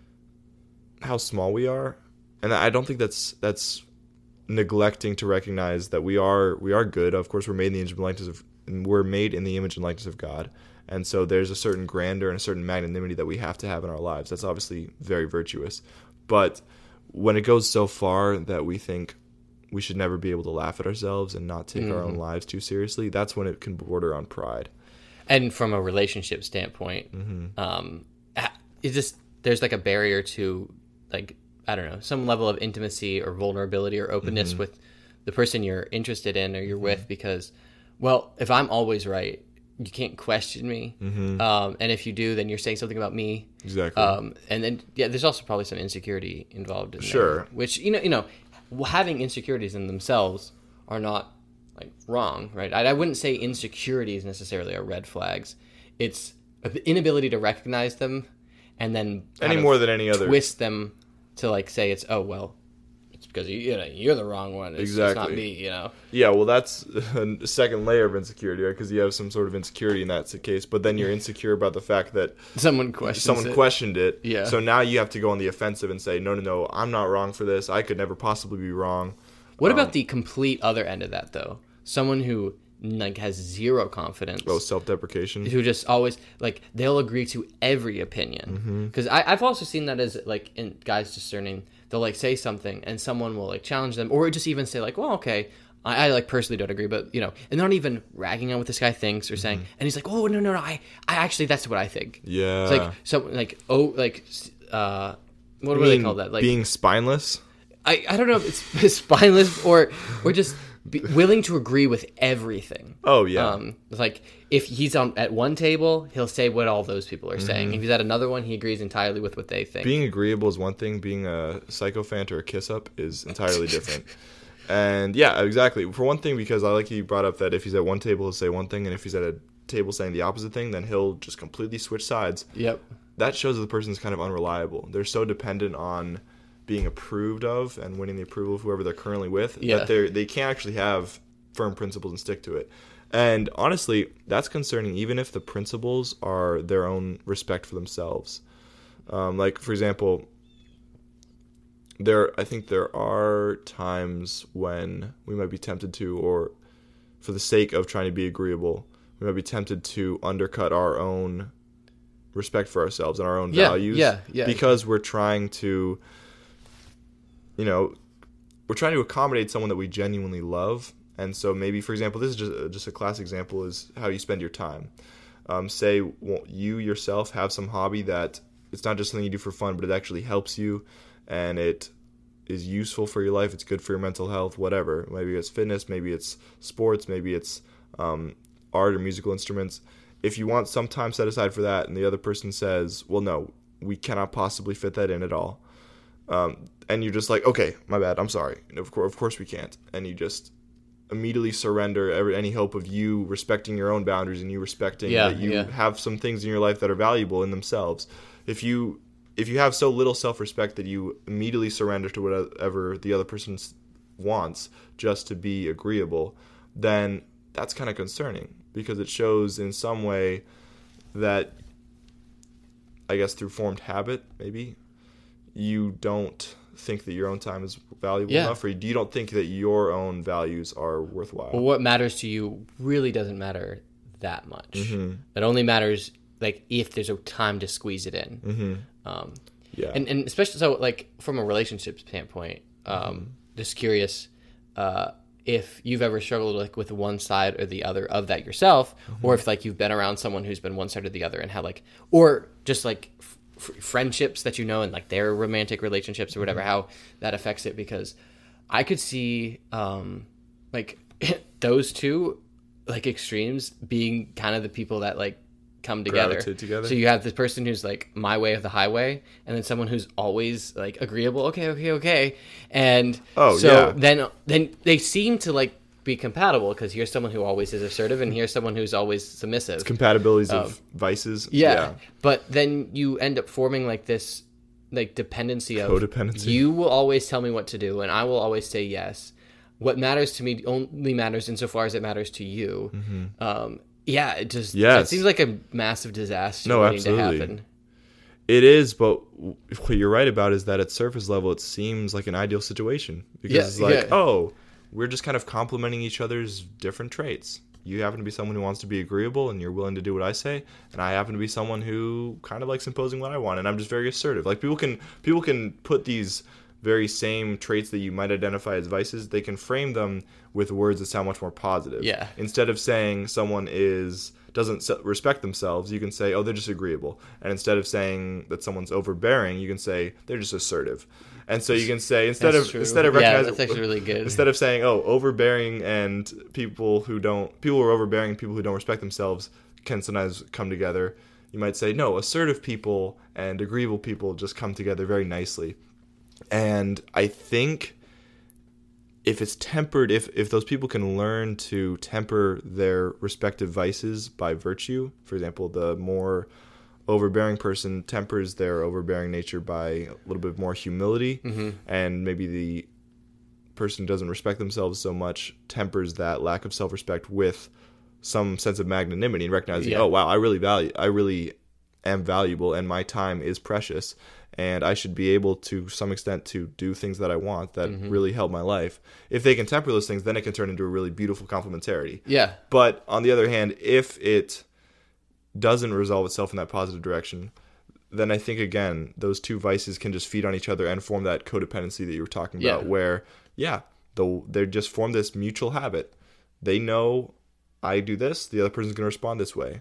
how small we are, and I don't think that's that's neglecting to recognize that we are we are good. Of course, we're made in the image and likeness of and we're made in the image and likeness of God, and so there's a certain grandeur and a certain magnanimity that we have to have in our lives. That's obviously very virtuous, but when it goes so far that we think we should never be able to laugh at ourselves and not take mm-hmm. our own lives too seriously, that's when it can border on pride. And from a relationship standpoint, mm-hmm. um, it just there's like a barrier to, like, I don't know, some level of intimacy or vulnerability or openness mm-hmm. with the person you're interested in or you're mm-hmm. with, because, well, if I'm always right, you can't question me. Mm-hmm. Um, and if you do, then you're saying something about me. Exactly. Um, and then, yeah, there's also probably some insecurity involved in sure. there. Which, you know, you know, having insecurities in themselves are not, like, wrong, right? I, I wouldn't say insecurities necessarily are red flags. It's the inability to recognize them and then any more than any other twist them to, like, say it's, oh, well, it's because you, you know, you're the wrong one. It's, exactly. It's not me, you know. Yeah, well, that's a second layer of insecurity, right? Because you have some sort of insecurity in that case, but then you're insecure about the fact that someone questions someone it. questioned it. Yeah. So now you have to go on the offensive and say, no, no, no, I'm not wrong for this. I could never possibly be wrong. What um, about the complete other end of that, though? Someone who, like, has zero confidence. Oh, self-deprecation. Who just always, like, they'll agree to every opinion. Because mm-hmm. I've also seen that as, like, in guys discerning, they'll, like, say something and someone will, like, challenge them, or just even say, like, well, okay, I, I like, personally don't agree, but, you know, and they're not even ragging on what this guy thinks or saying, mm-hmm. and he's like, oh, no, no, no, I, I actually, that's what I think. Yeah. It's like, so, like, oh, like, uh, what do they call that? Like, being spineless? I, I don't know if it's, it's spineless or, or just... Be willing to agree with everything. Oh, yeah. Um, it's like, if he's on at one table, he'll say what all those people are mm-hmm. saying. If he's at another one, he agrees entirely with what they think. Being agreeable is one thing. Being a sycophant or a kiss-up is entirely different. And, yeah, exactly. For one thing, because I like you brought up that if he's at one table, he'll say one thing, and if he's at a table saying the opposite thing, then he'll just completely switch sides. Yep. That shows that the person's kind of unreliable. They're so dependent on being approved of and winning the approval of whoever they're currently with, yeah. that they they can't actually have firm principles and stick to it. And honestly, that's concerning, even if the principles are their own respect for themselves. Um, like, for example, there I think there are times when we might be tempted to, or for the sake of trying to be agreeable, we might be tempted to undercut our own respect for ourselves and our own yeah, values yeah, yeah. because we're trying to you know, we're trying to accommodate someone that we genuinely love. And so maybe, for example, this is just, just a classic example is how you spend your time. Um, say well, you yourself have some hobby that it's not just something you do for fun, but it actually helps you and it is useful for your life. It's good for your mental health, whatever. Maybe it's fitness, maybe it's sports, maybe it's um, art or musical instruments. If you want some time set aside for that and the other person says, well, no, we cannot possibly fit that in at all. Um, and you're just like, okay, my bad, I'm sorry. Of course, of course we can't. And you just immediately surrender every, any hope of you respecting your own boundaries and you respecting yeah, that you yeah. have some things in your life that are valuable in themselves. If you if you have so little self-respect that you immediately surrender to whatever the other person wants just to be agreeable, then that's kind of concerning because it shows in some way that, I guess through formed habit, maybe, you don't think that your own time is valuable yeah. enough, or you don't think that your own values are worthwhile. Well, what matters to you really doesn't matter that much. Mm-hmm. It only matters, like, if there's a time to squeeze it in. Mm-hmm. Um, yeah. And, and especially, so, like, from a relationship standpoint, um, mm-hmm. just curious uh, if you've ever struggled, like, with one side or the other of that yourself, mm-hmm. or if, like, you've been around someone who's been one side or the other and how, like, or just, like, friendships that you know and like their romantic relationships or whatever, mm-hmm. how that affects it, because I could see um like those two like extremes being kind of the people that like come together. together. So you have this person who's like my way of the highway, and then someone who's always like agreeable, okay, okay, okay, and oh, so yeah. then then they seem to like be compatible because here's someone who always is assertive and here's someone who's always submissive. It's compatibilities Um, of vices. Yeah. Yeah. But then you end up forming like this like dependency of Codependency. you will always tell me what to do and I will always say yes. What matters to me only matters insofar as it matters to you. Um, yeah, it just Yes. it seems like a massive disaster No, waiting absolutely. to happen. It is, but what you're right about is that at surface level, it seems like an ideal situation because Yeah, it's like, yeah. oh, we're just kind of complementing each other's different traits. You happen to be someone who wants to be agreeable and you're willing to do what I say, and I happen to be someone who kind of likes imposing what I want, and I'm just very assertive. Like people can people can put these very same traits that you might identify as vices, they can frame them with words that sound much more positive. Yeah. Instead of saying someone is doesn't se- respect themselves, you can say, oh, they're just agreeable. And instead of saying that someone's overbearing, you can say they're just assertive. And so you can say instead That's of true. instead of Yeah, recognizing that's actually really good. instead of saying, oh, overbearing and people who don't people who are overbearing and people who don't respect themselves can sometimes come together. You might say, no, assertive people and agreeable people just come together very nicely. And I think if it's tempered, if, if those people can learn to temper their respective vices by virtue, for example, the more overbearing person tempers their overbearing nature by a little bit more humility, Mm-hmm. and maybe the person who doesn't respect themselves so much tempers that lack of self-respect with some sense of magnanimity and recognizing, Yeah. oh, wow, I really value, I really am valuable and my time is precious. And I should be able to some extent to do things that I want that Mm-hmm. really help my life. If they can temper those things, then it can turn into a really beautiful complementarity. Yeah. But on the other hand, if it doesn't resolve itself in that positive direction, then I think, again, those two vices can just feed on each other and form that codependency that you were talking about, Yeah. where, yeah, the, they just form this mutual habit. They know I do this, the other person's going to respond this way.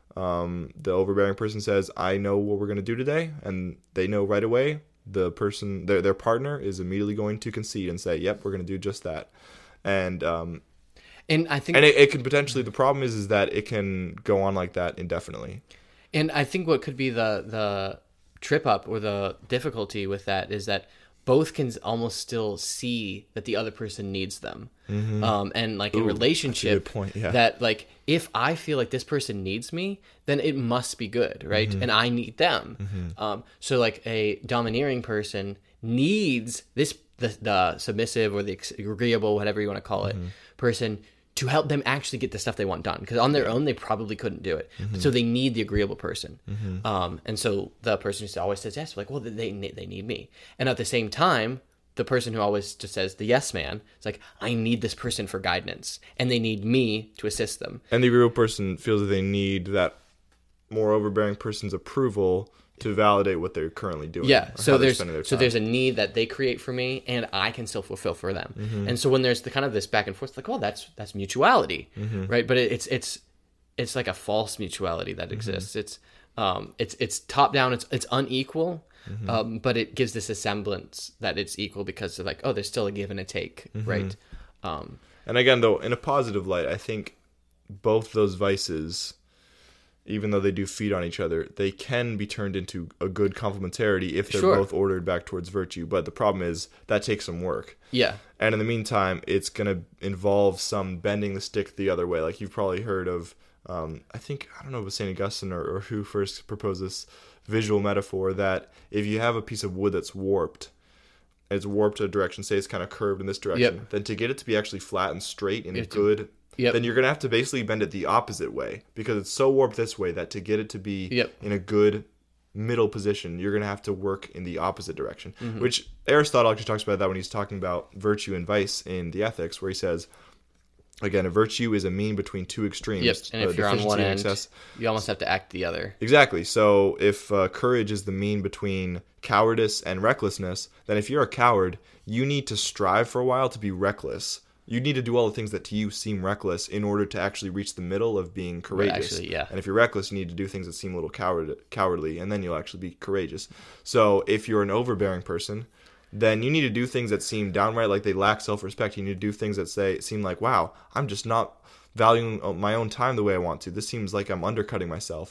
Um, the overbearing person says, I know what we're going to do today, and they know right away the person, their their partner is immediately going to concede and say, yep, we're going to do just that. And um, And I think and it, it can potentially, the problem is is that it can go on like that indefinitely. And I think what could be the the trip up or the difficulty with that is that both can almost still see that the other person needs them. Mm-hmm. Um, and like Ooh, a relationship that's a good point, yeah. that like, if I feel like this person needs me, then it must be good, right? Mm-hmm. And I need them. Um, so like a domineering person needs this, the, the submissive or the ex- agreeable, whatever you want to call it, Mm-hmm. person to help them actually get the stuff they want done. Because on their own, they probably couldn't do it. Mm-hmm. So they need the agreeable person. Um, and so the person who always says yes, like, well, they they need me. And at the same time, the person who always just says the yes man, it's like, I need this person for guidance. And they need me to assist them. And the agreeable person feels that they need that more overbearing person's approval to validate what they're currently doing. Yeah, or so how they're there's spending their so time. there's a need that they create for me, and I can still fulfill for them. Mm-hmm. And so when there's the kind of this back and forth, like, oh, that's that's mutuality, Mm-hmm. right? But it, it's it's it's like a false mutuality that exists. It's um it's it's top down. It's it's unequal, Mm-hmm. um, but it gives this a semblance that it's equal because of like, oh, there's still a give and a take, Mm-hmm. right? Um, And again, though, in a positive light, I think both those vices, even though they do feed on each other, they can be turned into a good complementarity if they're Sure. both ordered back towards virtue. But the problem is that takes some work. yeah, And in the meantime, it's going to involve some bending the stick the other way. Like you've probably heard of, um, I think, I don't know if it was Saint Augustine or, or who first proposed this visual metaphor that if you have a piece of wood that's warped, it's warped a direction, say it's kind of curved in this direction, Yep. then to get it to be actually flat and straight in a have to- good, Yep. then you're going to have to basically bend it the opposite way because it's so warped this way that to get it to be Yep. in a good middle position, you're going to have to work in the opposite direction, Mm-hmm. which Aristotle actually talks about that when he's talking about virtue and vice in the Ethics, where he says, again, a virtue is a mean between two extremes. yep. And uh, if you're on deficiency one and end, excess. you almost have to act the other. Exactly. So if uh, courage is the mean between cowardice and recklessness, then if you're a coward, you need to strive for a while to be reckless. You need to do all the things that to you seem reckless in order to actually reach the middle of being courageous. actually, yeah. And if you're reckless, you need to do things that seem a little coward, cowardly, and then you'll actually be courageous. So if you're an overbearing person, then you need to do things that seem downright like they lack self-respect. You need to do things that say seem like, wow, I'm just not valuing my own time the way I want to. This seems like I'm undercutting myself.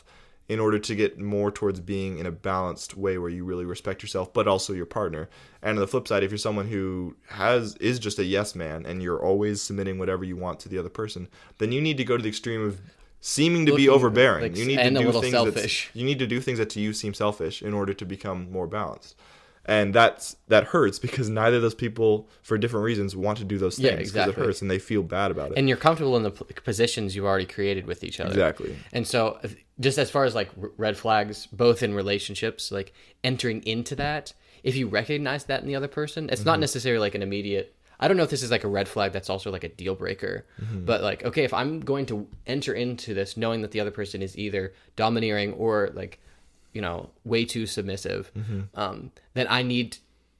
in order to get more towards being in a balanced way where you really respect yourself, but also your partner. And on the flip side, if you're someone who has is just a yes man and you're always submitting whatever you want to the other person, then you need to go to the extreme of seeming to Looking be overbearing. like- you need and to a do little things selfish. That, you need to do things that to you seem selfish in order to become more balanced. And that's that hurts because neither of those people, for different reasons, want to do those things Yeah, because exactly. it hurts and they feel bad about it. And you're comfortable in the p- positions you've already created with each other. Exactly. And so, if- just as far as like r- red flags, both in relationships, like entering into that, if you recognize that in the other person, it's Mm-hmm. not necessarily like an immediate. I don't know if this is like a red flag that's also like a deal breaker, Mm-hmm. but like, okay, if I'm going to enter into this knowing that the other person is either domineering or like, you know, way too submissive, Mm-hmm. um, then I need,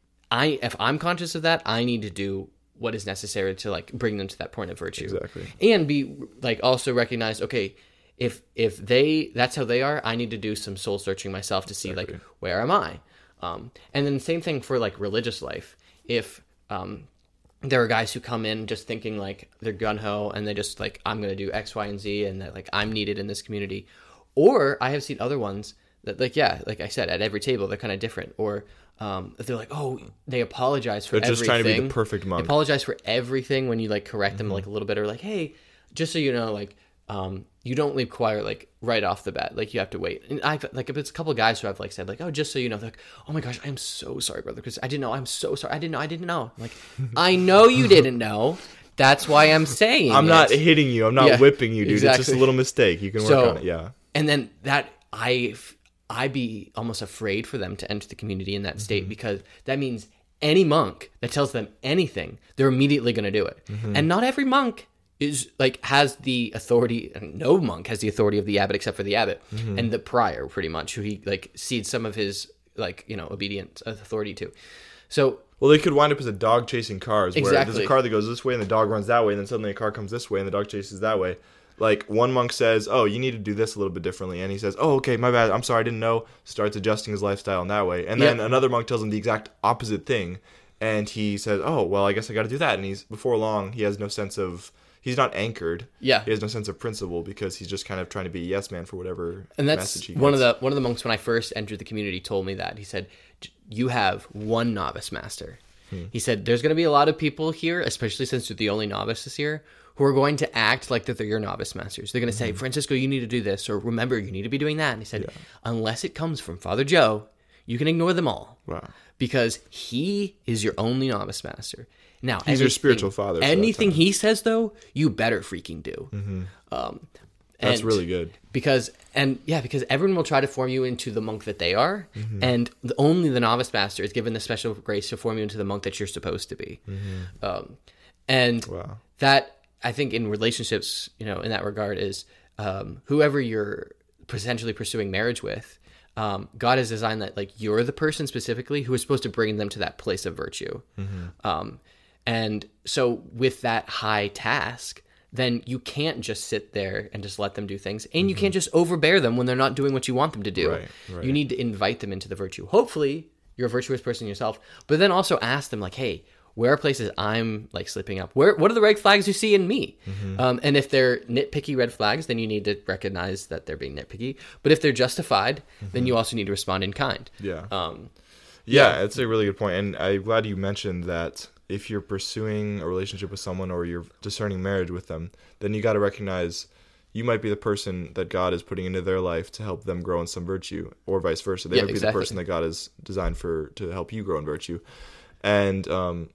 I if I'm conscious of that, I need to do what is necessary to like bring them to that point of virtue. Exactly. And be like also recognize, okay, if if they that's how they are, I need to do some soul searching myself to see like where am I, um, and then same thing for like religious life. If um, there are guys who come in just thinking like they're gun ho and they just like I'm gonna do X, Y, and Z and that like I'm needed in this community, or I have seen other ones that like yeah, like I said, at every table they're kind of different, or um, they're like oh they apologize for They're just everything. trying to be the perfect monk. They apologize for everything when you like correct them Mm-hmm. like a little bit, or like hey, just so you know like. Um, you don't leave choir like right off the bat. Like you have to wait. And I've like it's a couple of guys who I've like said like, oh, just so you know, they're like, oh my gosh, I'm so sorry, brother, because I didn't know. I'm so sorry. I didn't know. I didn't know. I'm like, I know you didn't know. That's why I'm saying. I'm it. not hitting you. I'm not Yeah, whipping you, dude. It's just exactly. a little mistake. You can work So- on it. Yeah. And then that I I be almost afraid for them to enter the community in that Mm-hmm. state, because that means any monk that tells them anything, they're immediately going to do it. Mm-hmm. And not every monk is like has the authority, and no monk has the authority of the abbot except for the abbot Mm-hmm. and the prior, pretty much, who he like cedes some of his like you know obedient authority to. So Well, they could wind up as a dog chasing cars, where there's Exactly. a car that goes this way and the dog runs that way, and then suddenly a car comes this way and the dog chases that way. Like, one monk says, oh, you need to do this a little bit differently, and he says, oh, okay, my bad, I'm sorry, I didn't know, starts adjusting his lifestyle in that way. And then Yep. another monk tells him the exact opposite thing, and he says, oh, well, I guess I got to do that. And he's, before long, he has no sense of, he's not anchored. Yeah. He has no sense of principle because he's just kind of trying to be a yes man for whatever and that's message he one of gets. the one of the monks when I first entered the community told me that. He said, you have one novice master. Hmm. He said, there's going to be a lot of people here, especially since you're the only novices here, who are going to act like that they're your novice masters. They're going to say, Francisco, you need to do this, or remember, you need to be doing that. And he said, unless it comes from Father Joe, you can ignore them all. Wow. Because he is your only novice master. Now, He's your anything- spiritual father, so that's Anything how- he says, though, you better freaking do. Um, That's and- really good. because and yeah because everyone will try to form you into the monk that they are, Mm-hmm. and the, only the novice master is given the special grace to form you into the monk that you're supposed to be. um, and Wow. that I think in relationships, you know, in that regard, is um, whoever you're potentially pursuing marriage with, um, God has designed that like you're the person specifically who is supposed to bring them to that place of virtue. Um, and so with that high task, then you can't just sit there and just let them do things, and you can't just overbear them when they're not doing what you want them to do. Right, right. You need to invite them into the virtue. Hopefully you're a virtuous person yourself, but then also ask them like, hey, where are places I'm like slipping up? Where, what are the red flags you see in me? Um, and if they're nitpicky red flags, then you need to recognize that they're being nitpicky. But if they're justified, then you also need to respond in kind. Yeah. Um, Yeah, Yeah. it's a really good point. And I'm glad you mentioned that if you're pursuing a relationship with someone or you're discerning marriage with them, then you got to recognize you might be the person that God is putting into their life to help them grow in some virtue, or vice versa. They Yeah, might be exactly. the person that God has designed for to help you grow in virtue. And um,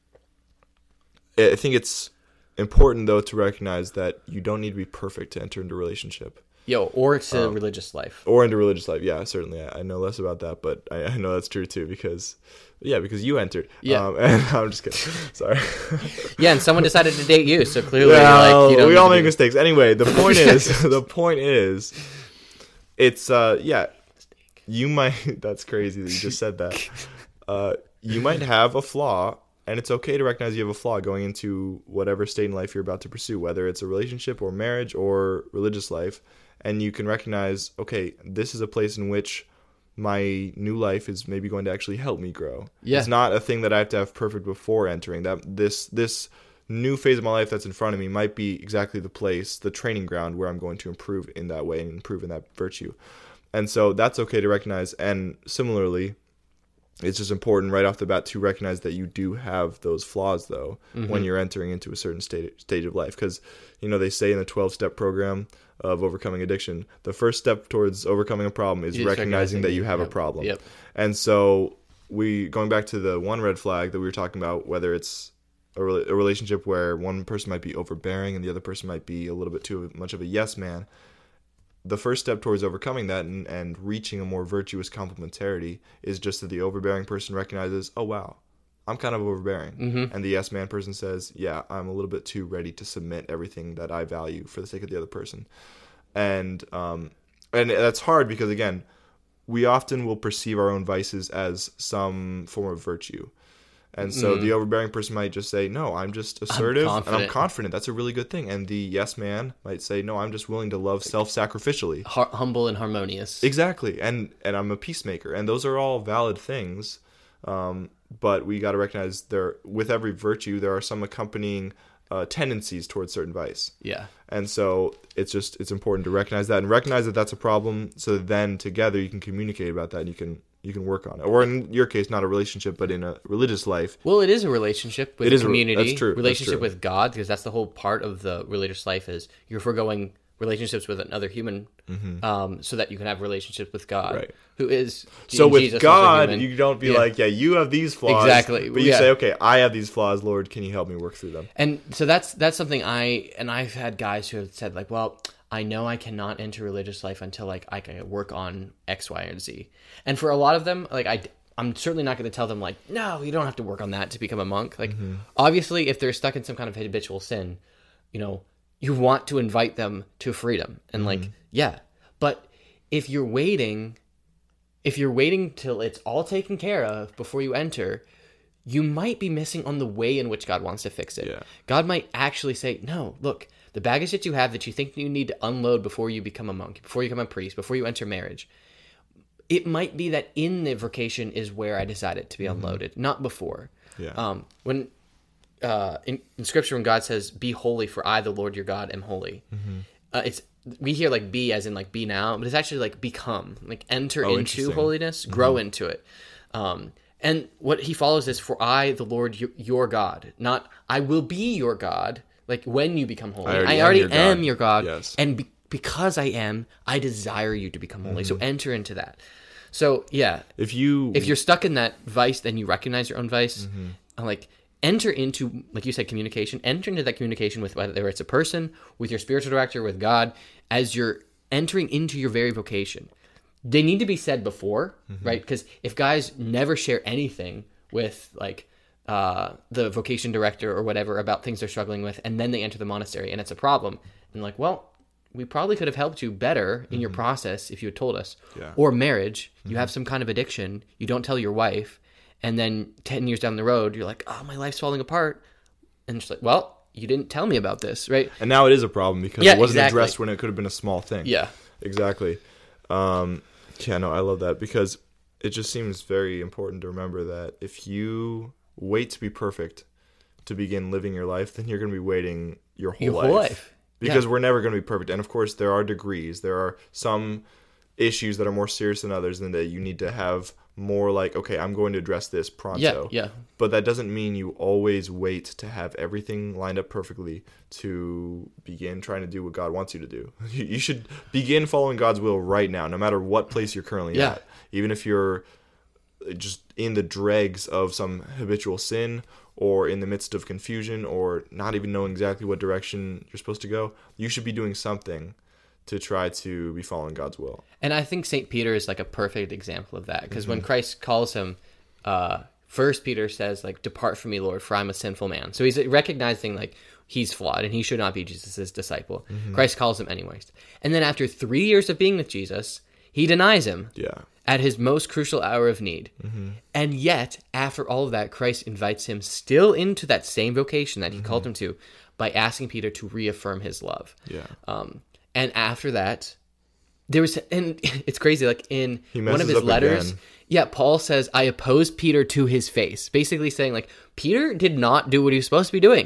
I think it's important, though, to recognize that you don't need to be perfect to enter into a relationship. yo, or it's Um, a religious life. Or into religious life, yeah, certainly. I, I know less about that, but I, I know that's true too because, yeah, because you entered. Yeah. Um, and I'm just kidding. Sorry. Yeah, and someone decided to date you, so clearly, Well, like, you don't we need all to make be- mistakes. Anyway, the point is, the point is, it's uh, yeah, you might. That's crazy that you just said that. Uh, you might have a flaw, and it's okay to recognize you have a flaw going into whatever state in life you're about to pursue, whether it's a relationship or marriage or religious life. And you can recognize, okay, this is a place in which my new life is maybe going to actually help me grow. Yeah. It's not a thing that I have to have perfect before entering. That this this new phase of my life that's in front of me might be exactly the place, the training ground where I'm going to improve in that way and improve in that virtue. And so that's okay to recognize. And similarly, it's just important right off the bat to recognize that you do have those flaws, though, mm-hmm. when you're entering into a certain state, stage of life. Because, you know, they say in the twelve-step program of overcoming addiction, the first step towards overcoming a problem is recognizing that you have yep. a problem. Yep. And so we, going back to the one red flag that we were talking about, whether it's a, re- a relationship where one person might be overbearing and the other person might be a little bit too much of a yes man, the first step towards overcoming that and, and reaching a more virtuous complementarity is just that the overbearing person recognizes, oh, wow, I'm kind of overbearing. Mm-hmm. And the yes man person says, yeah, I'm a little bit too ready to submit everything that I value for the sake of the other person. And um, and that's hard because, again, we often will perceive our own vices as some form of virtue. And so mm. the overbearing person might just say, no, I'm just assertive I'm and I'm confident. That's a really good thing. And the yes man might say, no, I'm just willing to love self-sacrificially. Har- humble and harmonious. Exactly. And and I'm a peacemaker. And those are all valid things. Um, but we got to recognize there, with every virtue, there are some accompanying uh, tendencies towards certain vice. Yeah. And so it's just, it's important to recognize that and recognize that that's a problem. So that then together you can communicate about that and you can, you can work on it. Or in your case, not a relationship, but in a religious life. Well, it is a relationship with it is community. A, that's true. Relationship that's true. with God, because that's the whole part of the religious life is you're foregoing relationships with another human, mm-hmm. um, so that you can have relationships with God, right. who is so with Jesus God. You don't be yeah. like, yeah, you have these flaws, exactly, but you yeah. say, okay, I have these flaws, Lord, can you help me work through them? And so that's that's something I and I've had guys who have said like, well, I know I cannot enter religious life until like I can work on X, Y, and Z. And for a lot of them, like I. I'm certainly not going to tell them, like, no, you don't have to work on that to become a monk. Like, mm-hmm. obviously, if they're stuck in some kind of habitual sin, you know, you want to invite them to freedom. And, mm-hmm. like, yeah. But if you're waiting, if you're waiting till it's all taken care of before you enter, you might be missing on the way in which God wants to fix it. Yeah. God might actually say, no, look, the baggage that you have that you think you need to unload before you become a monk, before you become a priest, before you enter marriage, it might be that in the vocation is where I decided to be unloaded, mm-hmm. not before. Yeah. Um, when uh, in, in Scripture, when God says, "Be holy, for I, the Lord your God, am holy," mm-hmm. uh, it's we hear like "be" as in like "be now," but it's actually like "become," like enter oh, into holiness, mm-hmm. grow into it. Um, and what he follows is, "For I, the Lord your, your God," not "I will be your God." Like when you become holy, I already, I already am, your, am God. your God, yes. and be- because I am, I desire you to become holy. Mm-hmm. So enter into that. So yeah, if you if you're stuck in that vice, then you recognize your own vice, mm-hmm. and like enter into, like you said, communication. Enter into that communication with whether it's a person, with your spiritual director, with God, as you're entering into your very vocation. They need to be said before, mm-hmm. right? Because if guys never share anything with like uh, the vocation director or whatever about things they're struggling with, and then they enter the monastery and it's a problem, and like, well, we probably could have helped you better in mm-hmm. your process if you had told us. Yeah. Or marriage, you mm-hmm. have some kind of addiction, you don't tell your wife, and then ten years down the road, you're like, oh, my life's falling apart. And she's like, well, you didn't tell me about this, right? And now it is a problem because yeah, it wasn't exactly. addressed when it could have been a small thing. Yeah. Exactly. Um, yeah, no, I love that because it just seems very important to remember that if you wait to be perfect to begin living your life, then you're going to be waiting your whole your life. Whole life. Because yeah. we're never going to be perfect. And of course, there are degrees. There are some issues that are more serious than others, and that you need to have more like, okay, I'm going to address this pronto. Yeah, yeah. But that doesn't mean you always wait to have everything lined up perfectly to begin trying to do what God wants you to do. You should begin following God's will right now, no matter what place you're currently yeah. at. Even if you're just in the dregs of some habitual sin, or in the midst of confusion, or not even knowing exactly what direction you're supposed to go, you should be doing something to try to be following God's will. And I think Saint Peter is like a perfect example of that, because mm-hmm. when Christ calls him, uh, first Peter says, like, depart from me, Lord, for I'm a sinful man. So he's recognizing, like, he's flawed and he should not be Jesus' disciple. Mm-hmm. Christ calls him anyways. And then after three years of being with Jesus, he denies him. Yeah. At his most crucial hour of need. Mm-hmm. And yet, after all of that, Christ invites him still into that same vocation that he mm-hmm. called him to by asking Peter to reaffirm his love. Yeah. Um, and after that, there was, and it's crazy, like in one of his letters, again. yeah, Paul says, I opposed Peter to his face, basically saying, like, Peter did not do what he was supposed to be doing.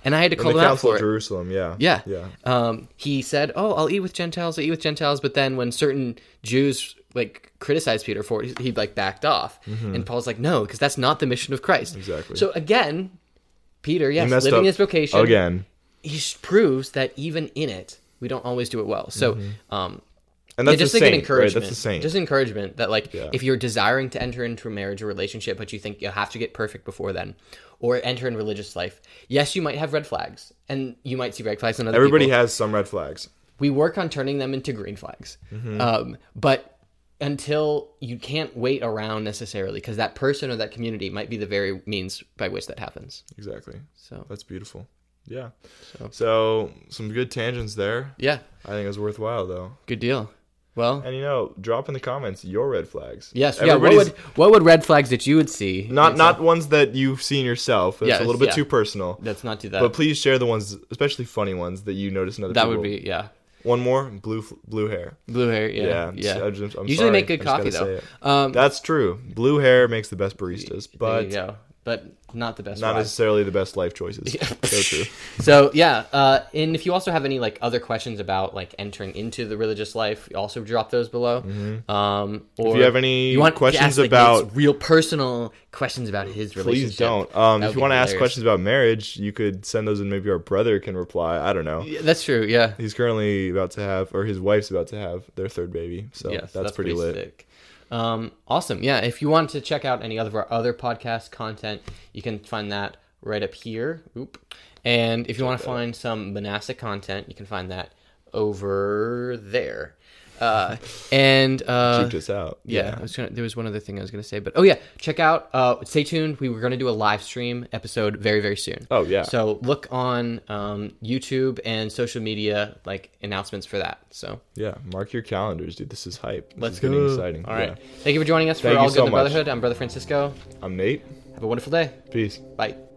and I had to In call the him out Council for of it. Jerusalem, yeah. Yeah. Yeah. Um, he said, "Oh, I'll eat with Gentiles. I'll eat with Gentiles." But then when certain Jews like criticized Peter for it, he, he like backed off. And Paul's like, "No, because that's not the mission of Christ." Exactly. So again, Peter, yes, messed living up his vocation Again. he sh- proves that even in it, we don't always do it well. So, um, And yeah, that's just the like an saint, right? encouragement. That's the saint. Just encouragement that, like, Yeah. if you're desiring to enter into a marriage or relationship, but you think you have to get perfect before then, or enter in religious life, yes, you might have red flags, and you might see red flags in other Everybody people. has some red flags. We work on turning them into green flags, Mm-hmm. um, but until you can't wait around necessarily, because that person or that community might be the very means by which that happens. Exactly. So, That's beautiful. Yeah. So- So, some good tangents there. yeah, I think it was worthwhile, though. good deal. Well, And, you know, drop in the comments your red flags. yes, yeah. What Everybody's- would what would red flags that you would see? Not Like, not ones that you've seen yourself. That's Yeah, a little bit yeah. too personal. let's not do that. But please share the ones, especially funny ones, that you notice in other that people. would be yeah. One more, blue f- blue hair. Blue hair, yeah, Yeah, yeah. I just- I'm Usually sorry. make good I just coffee gotta though. say it. Um, That's true. Blue hair makes the best baristas, there but you go. But not the best. not ride. necessarily the best life choices. So true. So yeah, uh, and if you also have any like other questions about like entering into the religious life, you also drop those below. Um, or If you have any you want to questions ask, like, about- Nate's real personal questions about his relationship, Please don't. Um, that if would you be want to ask hilarious. questions about marriage, you could send those and maybe our brother can reply. I don't know. Yeah, that's true. Yeah. He's currently about to have, or his wife's about to have their third baby. So Yes, that's, pretty, lit. sick. Um, awesome. Yeah, if you want to check out any of our other podcast content, you can find that right up here. Oop. And if you want to find some monastic content, you can find that over there. Uh, and uh, Checked us out. yeah, I was gonna, there was one other thing I was going to say, but oh yeah, check out. Uh, stay tuned. We were going to do a live stream episode very very soon. Oh, yeah. So look on um, YouTube and social media like announcements for that. So Yeah. Mark your calendars, dude. This is hype. This let's is go. getting exciting. All right. Yeah. Thank you for joining us for Thank you All Good so in the much. Brotherhood. I'm Brother Francisco. I'm Nate. Have a wonderful day. Peace. Bye.